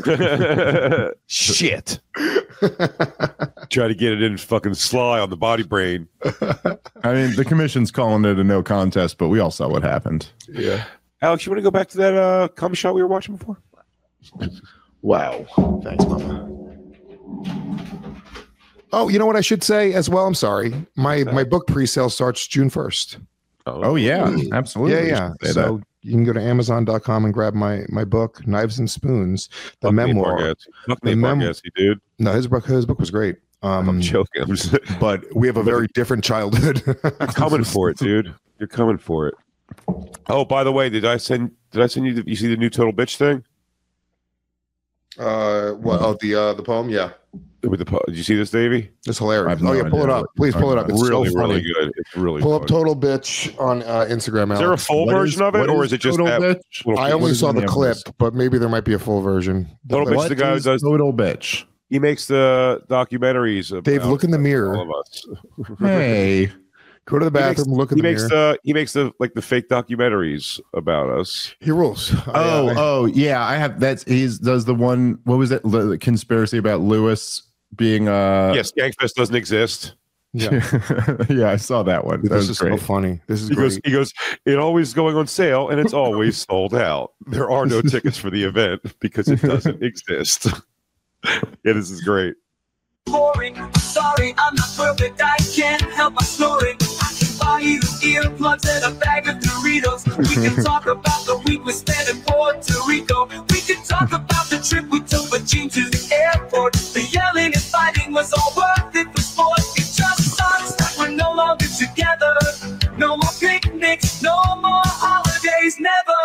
Shit. Try to get it in fucking sly on the Body Brain. I mean, the commission's calling it a no contest, but we all saw what happened. Yeah. Alex, you want to go back to that comedy shot we were watching before? Wow. Thanks, Mama. Oh, you know what I should say as well? I'm sorry. My book pre-sale starts June 1st. Oh yeah, absolutely. Yeah. So you can go to Amazon.com and grab my book, Knives and Spoons, the memoir. Dude. No, his book was great. I'm joking. But we have a very different childhood. You're coming for it, dude. You're coming for it. Oh, by the way, did I send you you see the new Total Bitch thing? The poem? Yeah. Did you see this, Davey? It's hilarious. Pull it up. Please pull it up. It's really, so funny. really good. It's really pull funny. up Total Bitch on Instagram. Is there a full version of it, or is it just that? I only saw the clip, but maybe there might be a full version. Total Bitch, the guy who does Total Bitch. He makes the documentaries. Dave, look in the mirror. All of us. Hey. Go to the bathroom. Look in the mirror. He makes the fake documentaries about us. He rules. Yeah. I have. He does the one. What was it? The conspiracy about Lewis being. Yes, Skankfest doesn't exist. Yeah, yeah. I saw that one. This is so funny. This is great. He goes. It always going on sale, and it's always sold out. There are no tickets for the event because it doesn't exist. Yeah, this is great. Sorry, I'm not perfect. I can't help my snoring. I can buy you earplugs and a bag of Doritos. We can talk about the week we spent in Puerto Rico. We can talk about the trip we took with Gene to the airport. The yelling and fighting was all worth it for sport. It just sucks that we're no longer together. No more picnics, no more holidays, never.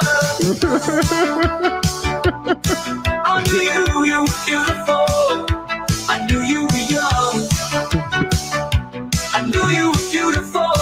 I knew you were beautiful. I knew you were young. I knew you were beautiful.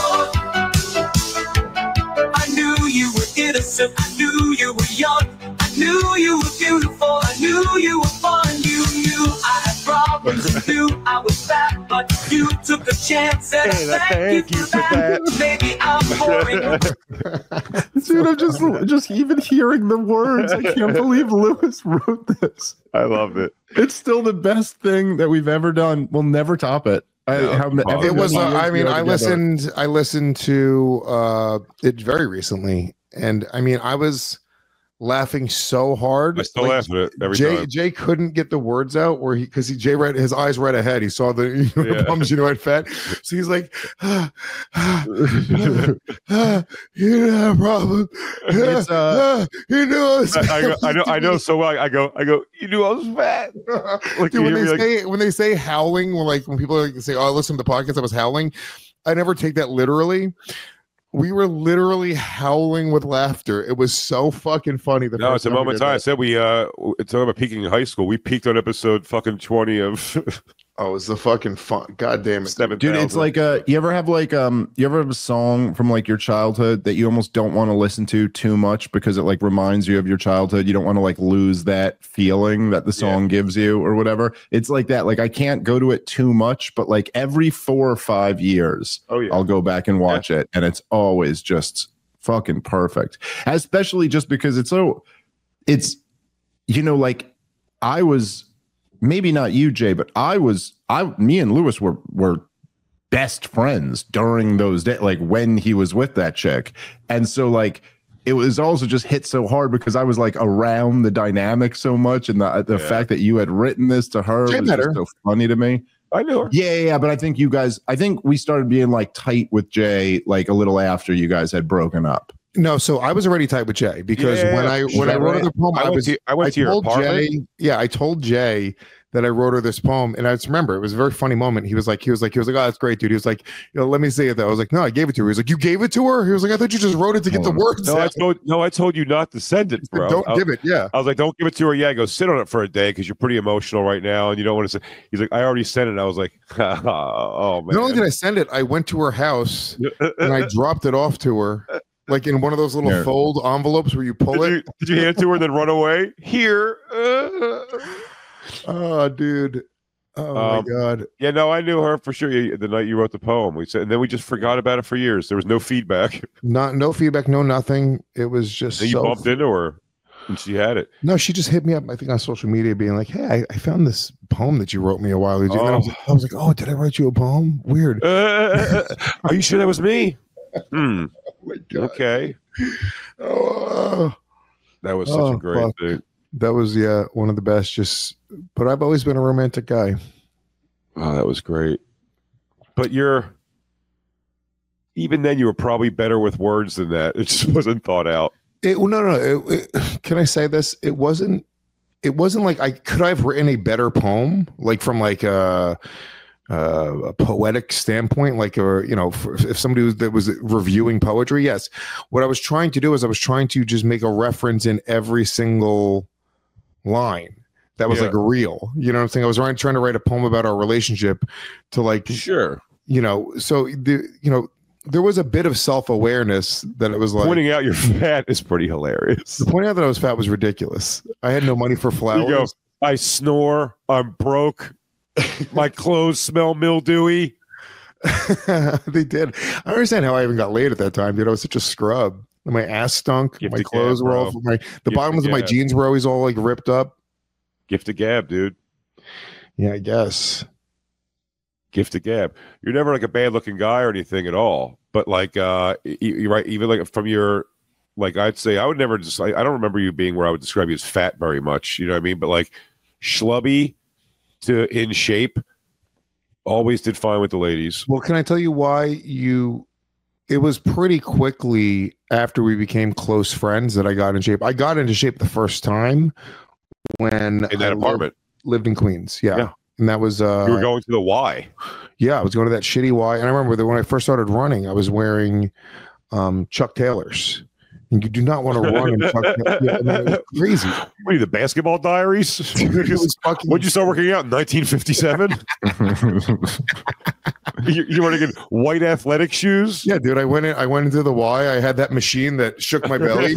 I knew you were innocent. I knew you were young. I knew you were beautiful. I knew you were fun. You knew I had problems. You knew I was fat, but you took a chance and I thank you for that. Maybe I'm boring. Dude, I'm just even hearing the words. I can't believe Lewis wrote this. I love it. It's still the best thing that we've ever done. We'll never top it. It was. I mean, I listened to it very recently, and I mean, I was laughing so hard. I still laugh at it every time. Jay couldn't get the words out where Jay read, his eyes read ahead. He saw the bums, had fat. So he's like, you didn't have a problem. You knew I was fat. I know so well. I go, you knew I was fat. Like, Dude, when they say howling, when people say, oh, I listened to the podcast, I was howling. I never take that literally. We were literally howling with laughter. It was so fucking funny. No, it's a moment in time. I said it's about peaking in high school. We peaked on episode fucking 20 of. Oh, it's the fucking fun. God damn it. Dude, it's like you ever have a song from like your childhood that you almost don't want to listen to too much because it like reminds you of your childhood. You don't want to like lose that feeling that the song gives you or whatever. It's like that. Like I can't go to it too much, but like every 4 or 5 years, I'll go back and watch it. And it's always just fucking perfect. Especially just because like I was, maybe not you, Jay, but me and Lewis were best friends during those days, like when he was with that chick. And so like, it was also just hit so hard because I was like around the dynamic so much. And the fact that you had written this to her was just so funny to me. I knew her. Yeah. But I think we started being like tight with Jay, like a little after you guys had broken up. No, so I was already tight with Jay because when I wrote the poem, I went to your apartment. I told Jay that I wrote her this poem, and I just remember it was a very funny moment. He was like, oh, that's great, dude. He was like, let me see it though. I was like, no, I gave it to her. He was like, you gave it to her? He was like, I thought you just wrote it to get the words. I told you not to send it, bro. Don't give it. Yeah. I was like, don't give it to her. Yeah, go sit on it for a day because you're pretty emotional right now, and you don't want to say. He's like, I already sent it. I was like, oh man. Not only did I send it, I went to her house and I dropped it off to her. Like in one of those little fold envelopes where you pull it. Did you hand it to her and then run away? Here. Oh, dude. Oh, my God. Yeah, no, I knew her for sure the night you wrote the poem. We said, and then we just forgot about it for years. There was no feedback. No feedback, no nothing. It was just you bumped into her and she had it. No, she just hit me up, I think, on social media being like, hey, I found this poem that you wrote me a while ago. I was like, oh, did I write you a poem? Weird. Are you sure that was me? Oh my God. Okay. That was such a great thing. That was one of the best. But I've always been a romantic guy. Oh, that was great. But even then you were probably better with words than that. It just wasn't thought out. Can I say this? It wasn't like could I have written a better poem, like from like a poetic standpoint, like, or if somebody that was reviewing poetry. Yes, what I was trying to do is I was trying to just make a reference in every single line that was like real. You know what I'm saying? I was trying to write a poem about our relationship to like sure. So there was a bit of self-awareness that it was like pointing out you're fat is pretty hilarious. Pointing out that I was fat was ridiculous. I had no money for flowers. You go, I snore. I'm broke. My clothes smell mildewy. They did. I understand how I even got laid at that time, dude. I was such a scrub. My ass stunk. My clothes were all the bottoms of my jeans were always all like ripped up. Gift of gab, dude. Yeah, I guess. Gift of gab. You're never like a bad looking guy or anything at all. But like you're right, even like from your like I'd say I would never just I don't remember you being where I would describe you as fat very much. You know what I mean? But like schlubby to in shape, always did fine with the ladies. Well, can I tell you why it was pretty quickly after we became close friends that I got in shape. I got into shape the first time when in that apartment. lived in Queens. Yeah. And that was you were going to the Y. Yeah, I was going to that shitty Y. And I remember that when I first started running, I was wearing Chuck Taylors. And you do not want to run in Chuck Taylors. I mean, it was crazy. What are you, the Basketball Diaries? What'd you start working out in 1957? you want to get white athletic shoes? Yeah, dude. I went into the Y. I had that machine that shook my belly.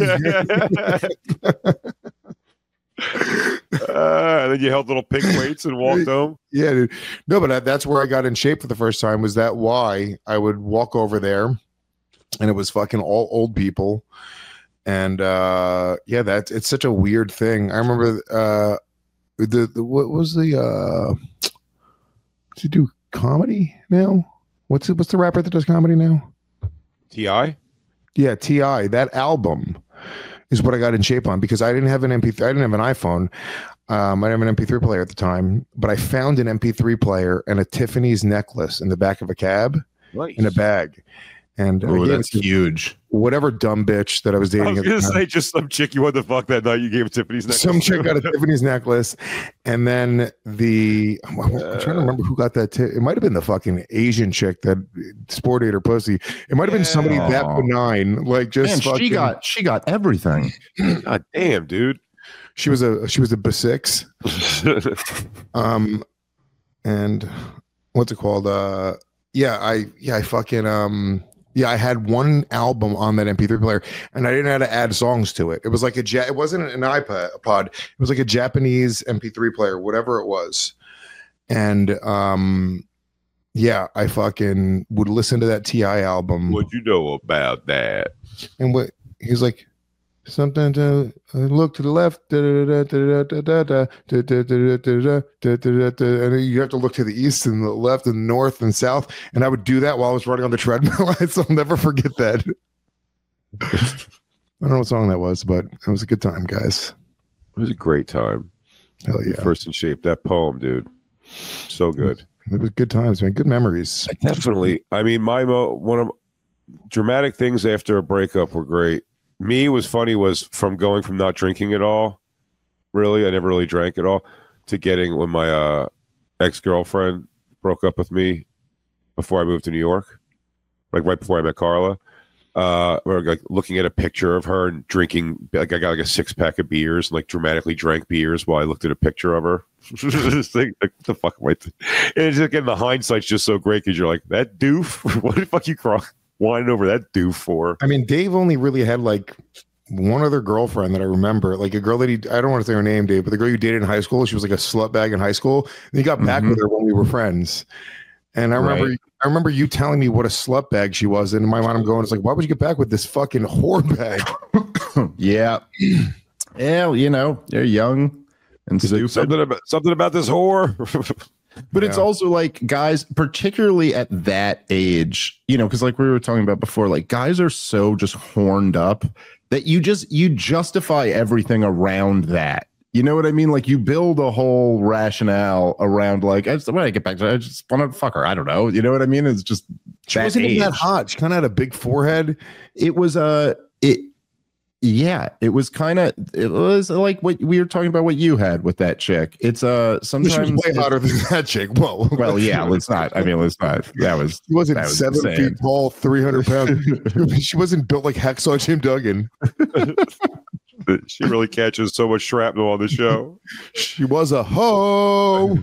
Then you held little pink weights and walked home. Yeah, dude. No, but that's where I got in shape for the first time. Was that Y? I would walk over there, and it was fucking all old people. And it's such a weird thing. I remember what was the does he do comedy now? What's the rapper that does comedy now? T.I.? Yeah, T.I. That album is what I got in shape on, because I didn't have an MP3. I didn't have an iPhone. I didn't have an MP3 player at the time, but I found an MP3 player and a Tiffany's necklace in the back of a cab in a bag. And again, that's huge. Whatever dumb bitch that I was dating. I was going to say, just some chick you wanted to fuck that night, you gave Tiffany's necklace. Some chick got a Tiffany's necklace. And then I'm trying to remember who got that. It might have been the fucking Asian chick that sported her pussy. It might have been somebody that benign. Like, just man, she got everything. God damn, dude. She was a B6. And what's it called? I had one album on that MP3 player, and I didn't know how to add songs to it. It was like it wasn't an iPod. It was like a Japanese MP3 player, whatever it was. And I fucking would listen to that T.I. album. What'd you know about that? And what he's like, something to look to the left, and you have to look to the east and the left and north and south. And I would do that while I was running on the treadmill. So I'll never forget that. I don't know what song that was, but it was a good time, guys. It was a great time. Hell yeah. First in Shape. That poem, dude. So good. It was good times, man. Good memories. Definitely. I mean, one of dramatic things after a breakup were great. Me was funny was from going from not drinking at all, really, I never really drank at all, to getting when my ex-girlfriend broke up with me before I moved to New York, like right before I met Carla. We're like looking at a picture of her and drinking, like I got like a 6-pack of beers and like dramatically drank beers while I looked at a picture of her. This thing, like, what the fuck am I and it's like, in the hindsight's just so great because you're like, that doof? What the fuck you whining over that doof for? I mean, Dave only really had like one other girlfriend that I remember, like a girl that I don't want to say her name, Dave, but the girl you dated in high school. She was like a slut bag in high school. And he got back with her when we were friends. And I remember you telling me what a slut bag she was. And in my mind, I'm going, it's like, why would you get back with this fucking whore bag? Yeah. Yeah, you know, they're young and stupid. Something about this whore. But it's also like, guys, particularly at that age, you know, because like we were talking about before, like guys are so just horned up that you justify everything around that. You know what I mean? Like you build a whole rationale around like, when I get back to, I just want to fuck her. I don't know. You know what I mean? It's just she wasn't even that hot. She kind of had a big forehead. It was yeah, it was like what we were talking about, what you had with that chick. It's sometimes she was way hotter than that chick. Whoa. Well, yeah, let's not. That was, she wasn't 7 feet tall, 300 pounds. She wasn't built like Hacksaw Jim Duggan. She really catches so much shrapnel on the show. She was a hoe.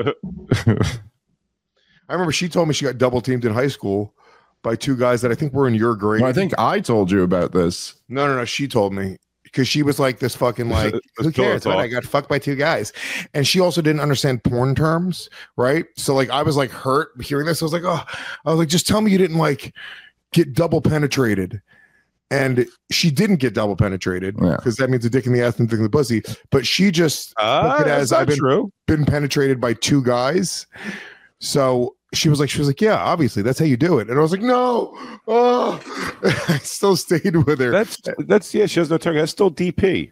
I remember she told me she got double teamed in high school by 2 guys that I think were in your grade. Well, I think I told you about this. No. She told me because she was like this fucking like, who cares? I got fucked by 2 guys. And she also didn't understand porn terms, right? So like I was like hurt hearing this. I was like, just tell me you didn't like get double penetrated. And she didn't get double penetrated because that means a dick in the ass and dick in the pussy. But she just took it as I've been penetrated by 2 guys. So she was like, yeah, obviously that's how you do it. And I was like, no. Oh, I still stayed with her. That's she has no tongue. That's still DP.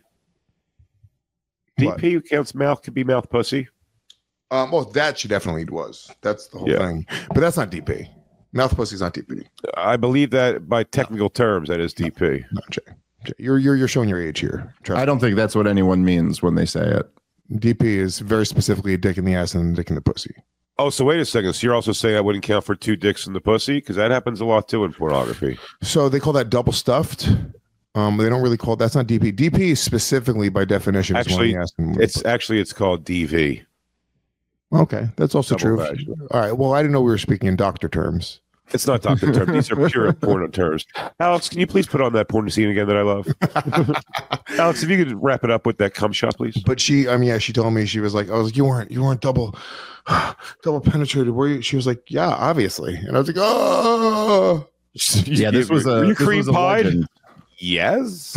DP counts mouth, could be mouth pussy. Well, that she definitely was. That's the whole thing. But that's not DP. Mouth pussy is not DP. I believe that by technical terms, that is DP. No, Jay. You're showing your age here. I don't think that's what anyone means when they say it. DP is very specifically a dick in the ass and a dick in the pussy. Oh, so wait a second. So you're also saying I wouldn't count for 2 dicks in the pussy? Because that happens a lot too in pornography. So they call that double stuffed. They don't really call that's not DP. DP is specifically by definition. Actually, it's called DV. Okay, that's also Double true. vaginal. All right. Well, I didn't know we were speaking in doctor terms. It's not doctor terms. These are pure porno terms. Alex, can you please put on that porn scene again that I love? Alex, if you could wrap it up with that cum shot, please. But she told me, she was like, I was like, you weren't double penetrated, were you? She was like, yeah, obviously. And I was like, oh. Yeah, this was Were you this cream was a pied? legend. Yes.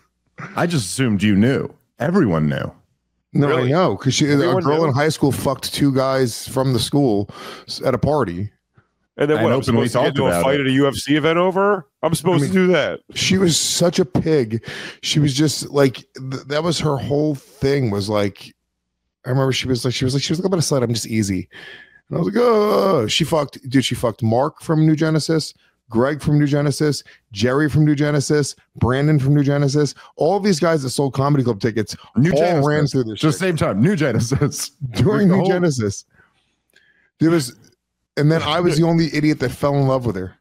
I just assumed you knew. Everyone knew. No, Really? I know, because a Everyone girl knew? in high school fucked 2 guys from the school at a party. And then I what? I'm openly supposed to get into a talked fight about at a UFC event over? I'm supposed to do that. She was such a pig. She was just like that was her whole thing. Was like, I remember she was like, I'm gonna slut. I'm just easy. And I was like, oh, she fucked Mark from New Genesis, Greg from New Genesis, Jerry from New Genesis, Brandon from New Genesis. All these guys that sold comedy club tickets New all Genesis. ran through this Just shit. same time. New Genesis. During The New whole- Genesis. There was, and then I was the only idiot that fell in love with her.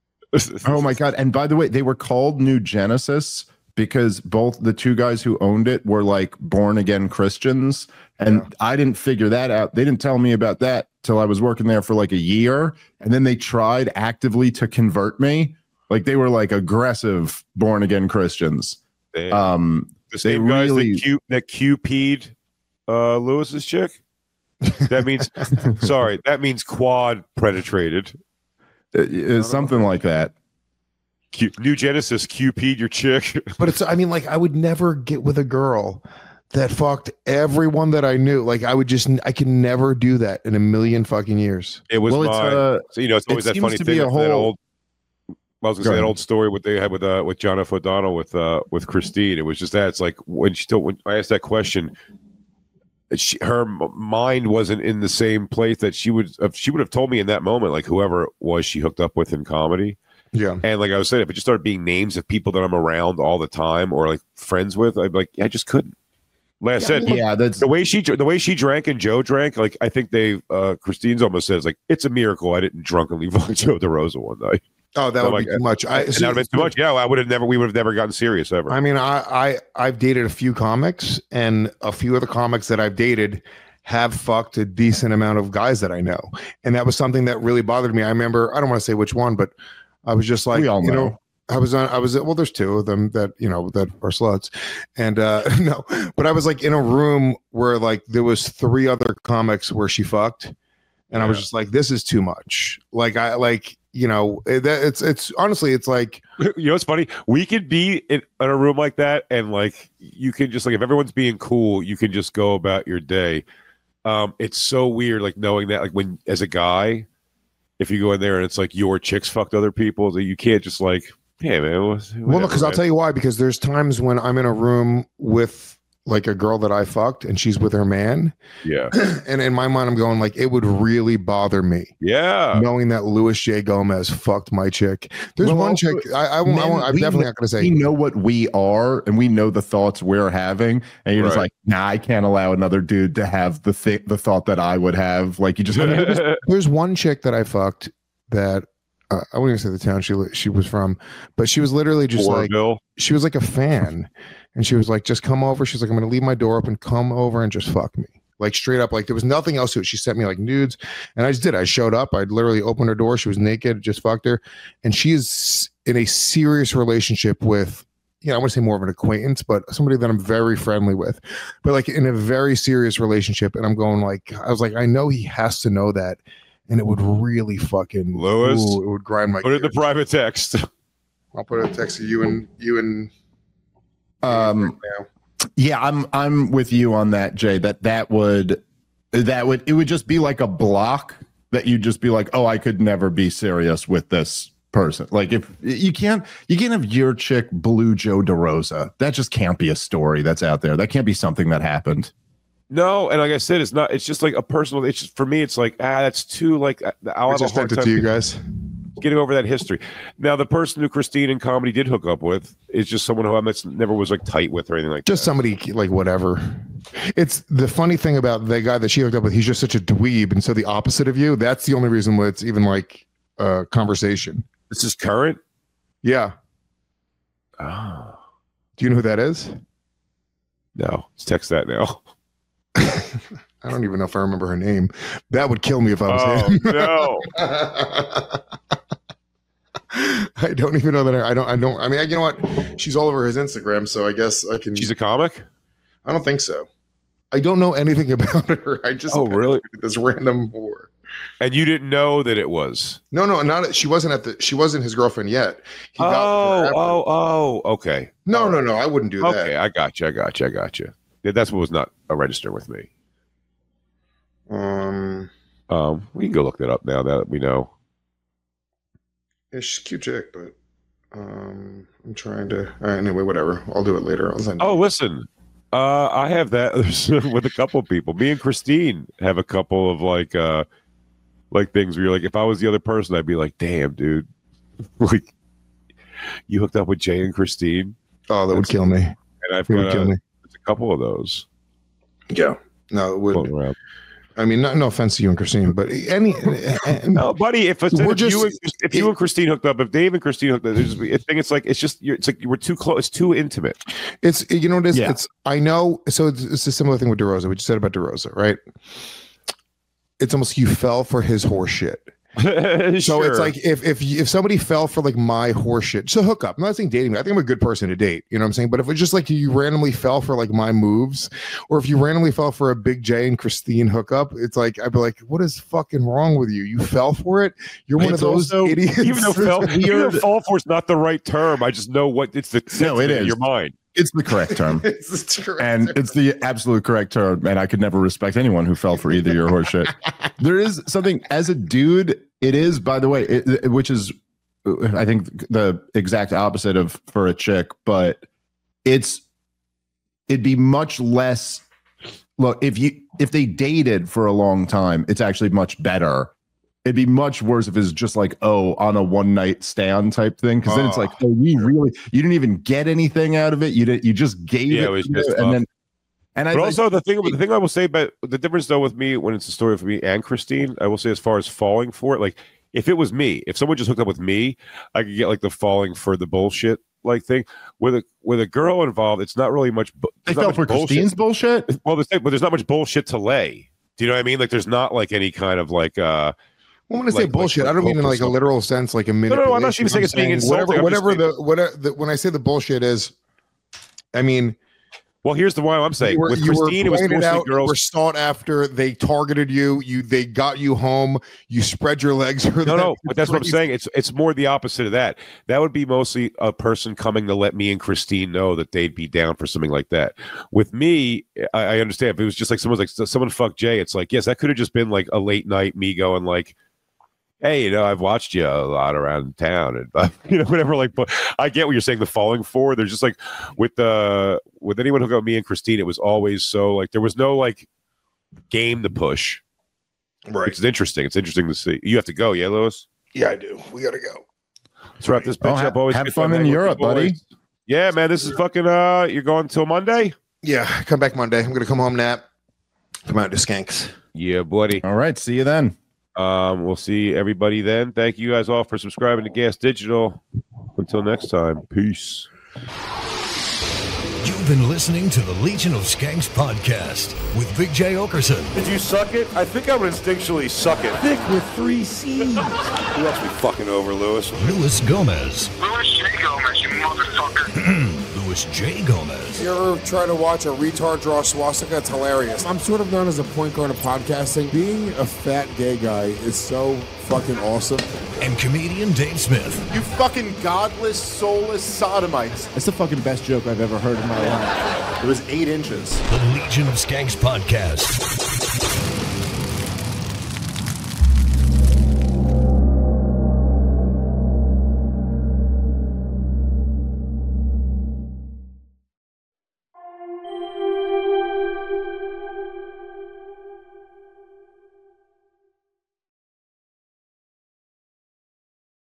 Oh my god! And by the way, they were called New Genesis because both the 2 guys who owned it were like born again Christians, and I didn't figure that out. They didn't tell me about that till I was working there for like a year, and then they tried actively to convert me. Like they were like aggressive born again Christians. Damn. The same guys that QP'd Lewis's chick. That means sorry. That means quad penetrated. Something like that. New Genesis QP'd your chick. But it's, I mean, like, I would never get with a girl that fucked everyone that I knew. Like, I could never do that in a million fucking years. It was Well, so it's always that funny thing. That old, I was gonna say that old story what they had with John F. O'Donnell with Christine. It was just that. It's like when I asked that question, her mind wasn't in the same place that she would have told me in that moment, like whoever it was she hooked up with in comedy. Yeah. And like I was saying, if it just started being names of people that I'm around all the time or like friends with, I'd be like, I just couldn't. Like I said, that's the way she drank and Joe drank. Like I think Christine's almost says like it's a miracle I didn't drunkenly fuck Joe DeRosa one night. Oh, that would be too much. That would have been too much. Yeah, we would have never gotten serious ever. I mean, I've dated a few comics, and a few of the comics that I've dated have fucked a decent amount of guys that I know, and that was something that really bothered me. I remember, I don't want to say which one, but I was just like, We all know. well, there's 2 of them that that are sluts, and no, but I was like in a room where like there was 3 other comics where she fucked, and I was just like, this is too much. Like it's honestly, it's like, it's funny. We could be in a room like that, and like you can just like if everyone's being cool, you can just go about your day. It's so weird, like knowing that, like when as a guy, if you go in there and it's like your chicks fucked other people, that you can't just like, hey man. Well, no, because I'll tell you why. Because there's times when I'm in a room with like a girl that I fucked and she's with her man. Yeah. And in my mind, I'm going like, it would really bother me. Yeah. Knowing that Louis J. Gomez fucked my chick. There's one chick. I'm definitely not going to say. We know what we are, and we know the thoughts we're having, and you're just like, nah, I can't allow another dude to have the thought that I would have. Like you just. There's one chick that I fucked that I wouldn't even say the town she was from, but she was literally just Orville. like she was like a fan, and she was like, just come over. She's like, I'm going to leave my door open, come over and just fuck me. Like straight up, like there was nothing else to it. She sent me like nudes, and I just did. I showed up. I literally opened her door. She was naked, just fucked her, and she is in a serious relationship with, I want to say more of an acquaintance, but somebody that I'm very friendly with, but like in a very serious relationship. And I'm going like, I was like, I know he has to know that, and it would really fucking Lewis. It would grind my. Put it in the private text. I'll put a text to you and. Yeah, I'm with you on that, Jay. That would it would just be like a block that you'd just be like, oh, I could never be serious with this person. Like if you can't have your chick blue Joe DeRosa. That just can't be a story that's out there. That can't be something that happened. No, and like I said, it's not. It's just like a personal. It's just for me. It's like that's too like. I'll I have a just hard sent it time. to you guys. getting over that history. Now, the person who Christine in comedy did hook up with is just someone who I never was like tight with or anything like just that. Somebody like whatever. It's the funny thing about the guy that she hooked up with. He's just such a dweeb, and so the opposite of you. That's the only reason why it's even like a conversation. This is current. Yeah. Oh. Do you know who that is? No. Let's text that now. I don't even know if I remember her name. That would kill me if I was him. No. I don't even know that. I mean, you know what? She's all over his Instagram, so I guess I can. She's a comic? I don't think so. I don't know anything about her. I just really? This random whore. And you didn't know that it was? No, not. She wasn't she wasn't his girlfriend yet. Okay. No. I wouldn't do that. Okay, I got you. Yeah, that's what was not a register with me. We can go look that up now that we know. Yeah, she's a cute chick, but I'm trying to. All right, anyway, whatever. I'll do it later. I'll send. Oh, listen. I have that with a couple of people. Me and Christine have a couple of like things where you're like, if I was the other person, I'd be like, damn, dude, like you hooked up with Jay and Christine. Oh, that would kill me. And I've got a couple of those. Yeah. No, it would. I mean, no offense to you and Christine, but no, buddy. If you and Christine hooked up, if Dave and Christine hooked up, it's like we're too close. It's too intimate. It's you know what it is. Yeah. It's I know. So it's a similar thing with DeRosa, what you said about DeRosa, right? It's almost you fell for his horse shit. So it's like if somebody fell for like my horse shit, so hook up. I'm not saying dating me. I think I'm a good person to date. You know what I'm saying? But if it's just like you randomly fell for like my moves, or if you randomly fell for a Big J and Christine hookup, it's like I'd be like, what is fucking wrong with you? You fell for it. You're one of those idiots. Even though fall for is not the right term, I just know what it's the it is in your mind. It's the correct term. It's the correct and term. It's the absolute correct term. And I could never respect anyone who fell for either your horse shit. There is something as a dude, it is, by the way, which is, I think, the exact opposite of for a chick, but it'd be much less. Look, if they dated for a long time, it's actually much better. It'd be much worse if it's just like, on a one night stand type thing. Cause then it's like, you didn't even get anything out of it. You just gave it. It was just but also the thing I will say about the difference though with me when it's a story for me and Christine, I will say as far as falling for it, like if it was me, if someone just hooked up with me, I could get like the falling for the bullshit like thing. With a girl involved, it's not really much. They fell for Christine's bullshit. Well, but there's not much bullshit to lay. Do you know what I mean? Like there's not like any kind of like Well, when I say bullshit, I don't mean in like a literal sense, like a manipulation. No, I'm not even saying it's being insulting. Whatever when I say the bullshit is, I mean. Well, here's the one I'm saying. With Christine, it was mostly girls. You were sought after. They targeted you. They got you home. You spread your legs for them. No, but that's what I'm saying. It's more the opposite of that. That would be mostly a person coming to let me and Christine know that they'd be down for something like that. With me, I understand. If it was just like someone fucked Jay, it's like, yes, that could have just been like a late night me going like, hey, I've watched you a lot around town and whatever. Like, but I get what you're saying. The falling for, there's just like with anyone who got me and Christine, it was always so like there was no like game to push. Right. It's interesting. It's interesting to see. You have to go, yeah, Lewis? Yeah, I do. We gotta go. Let's wrap this bitch up. Always have fun in Europe, buddy. Yeah, man. This is fucking. You're going till Monday? Yeah, come back Monday. I'm gonna come home, nap, come out to Skanks. Yeah, buddy. All right. See you then. We'll see everybody then. Thank you guys all for subscribing to Gas Digital. Until next time, peace. You've been listening to the Legion of Skanks podcast with Big J Okerson. Did you suck it? I think I would instinctually suck it. Thick with 3 C's. Who else we fucking over, Lewis? Louis Gomez. Louis J. Gomez, you motherfucker. Louis J. Gomez. You ever try to watch a retard draw a swastika? It's hilarious. I'm sort of known as a point guard of podcasting. Being a fat gay guy is so fucking awesome. And comedian Dave Smith. You fucking godless, soulless sodomites. That's the fucking best joke I've ever heard in my life. It was 8 inches. The Legion of Skanks podcast.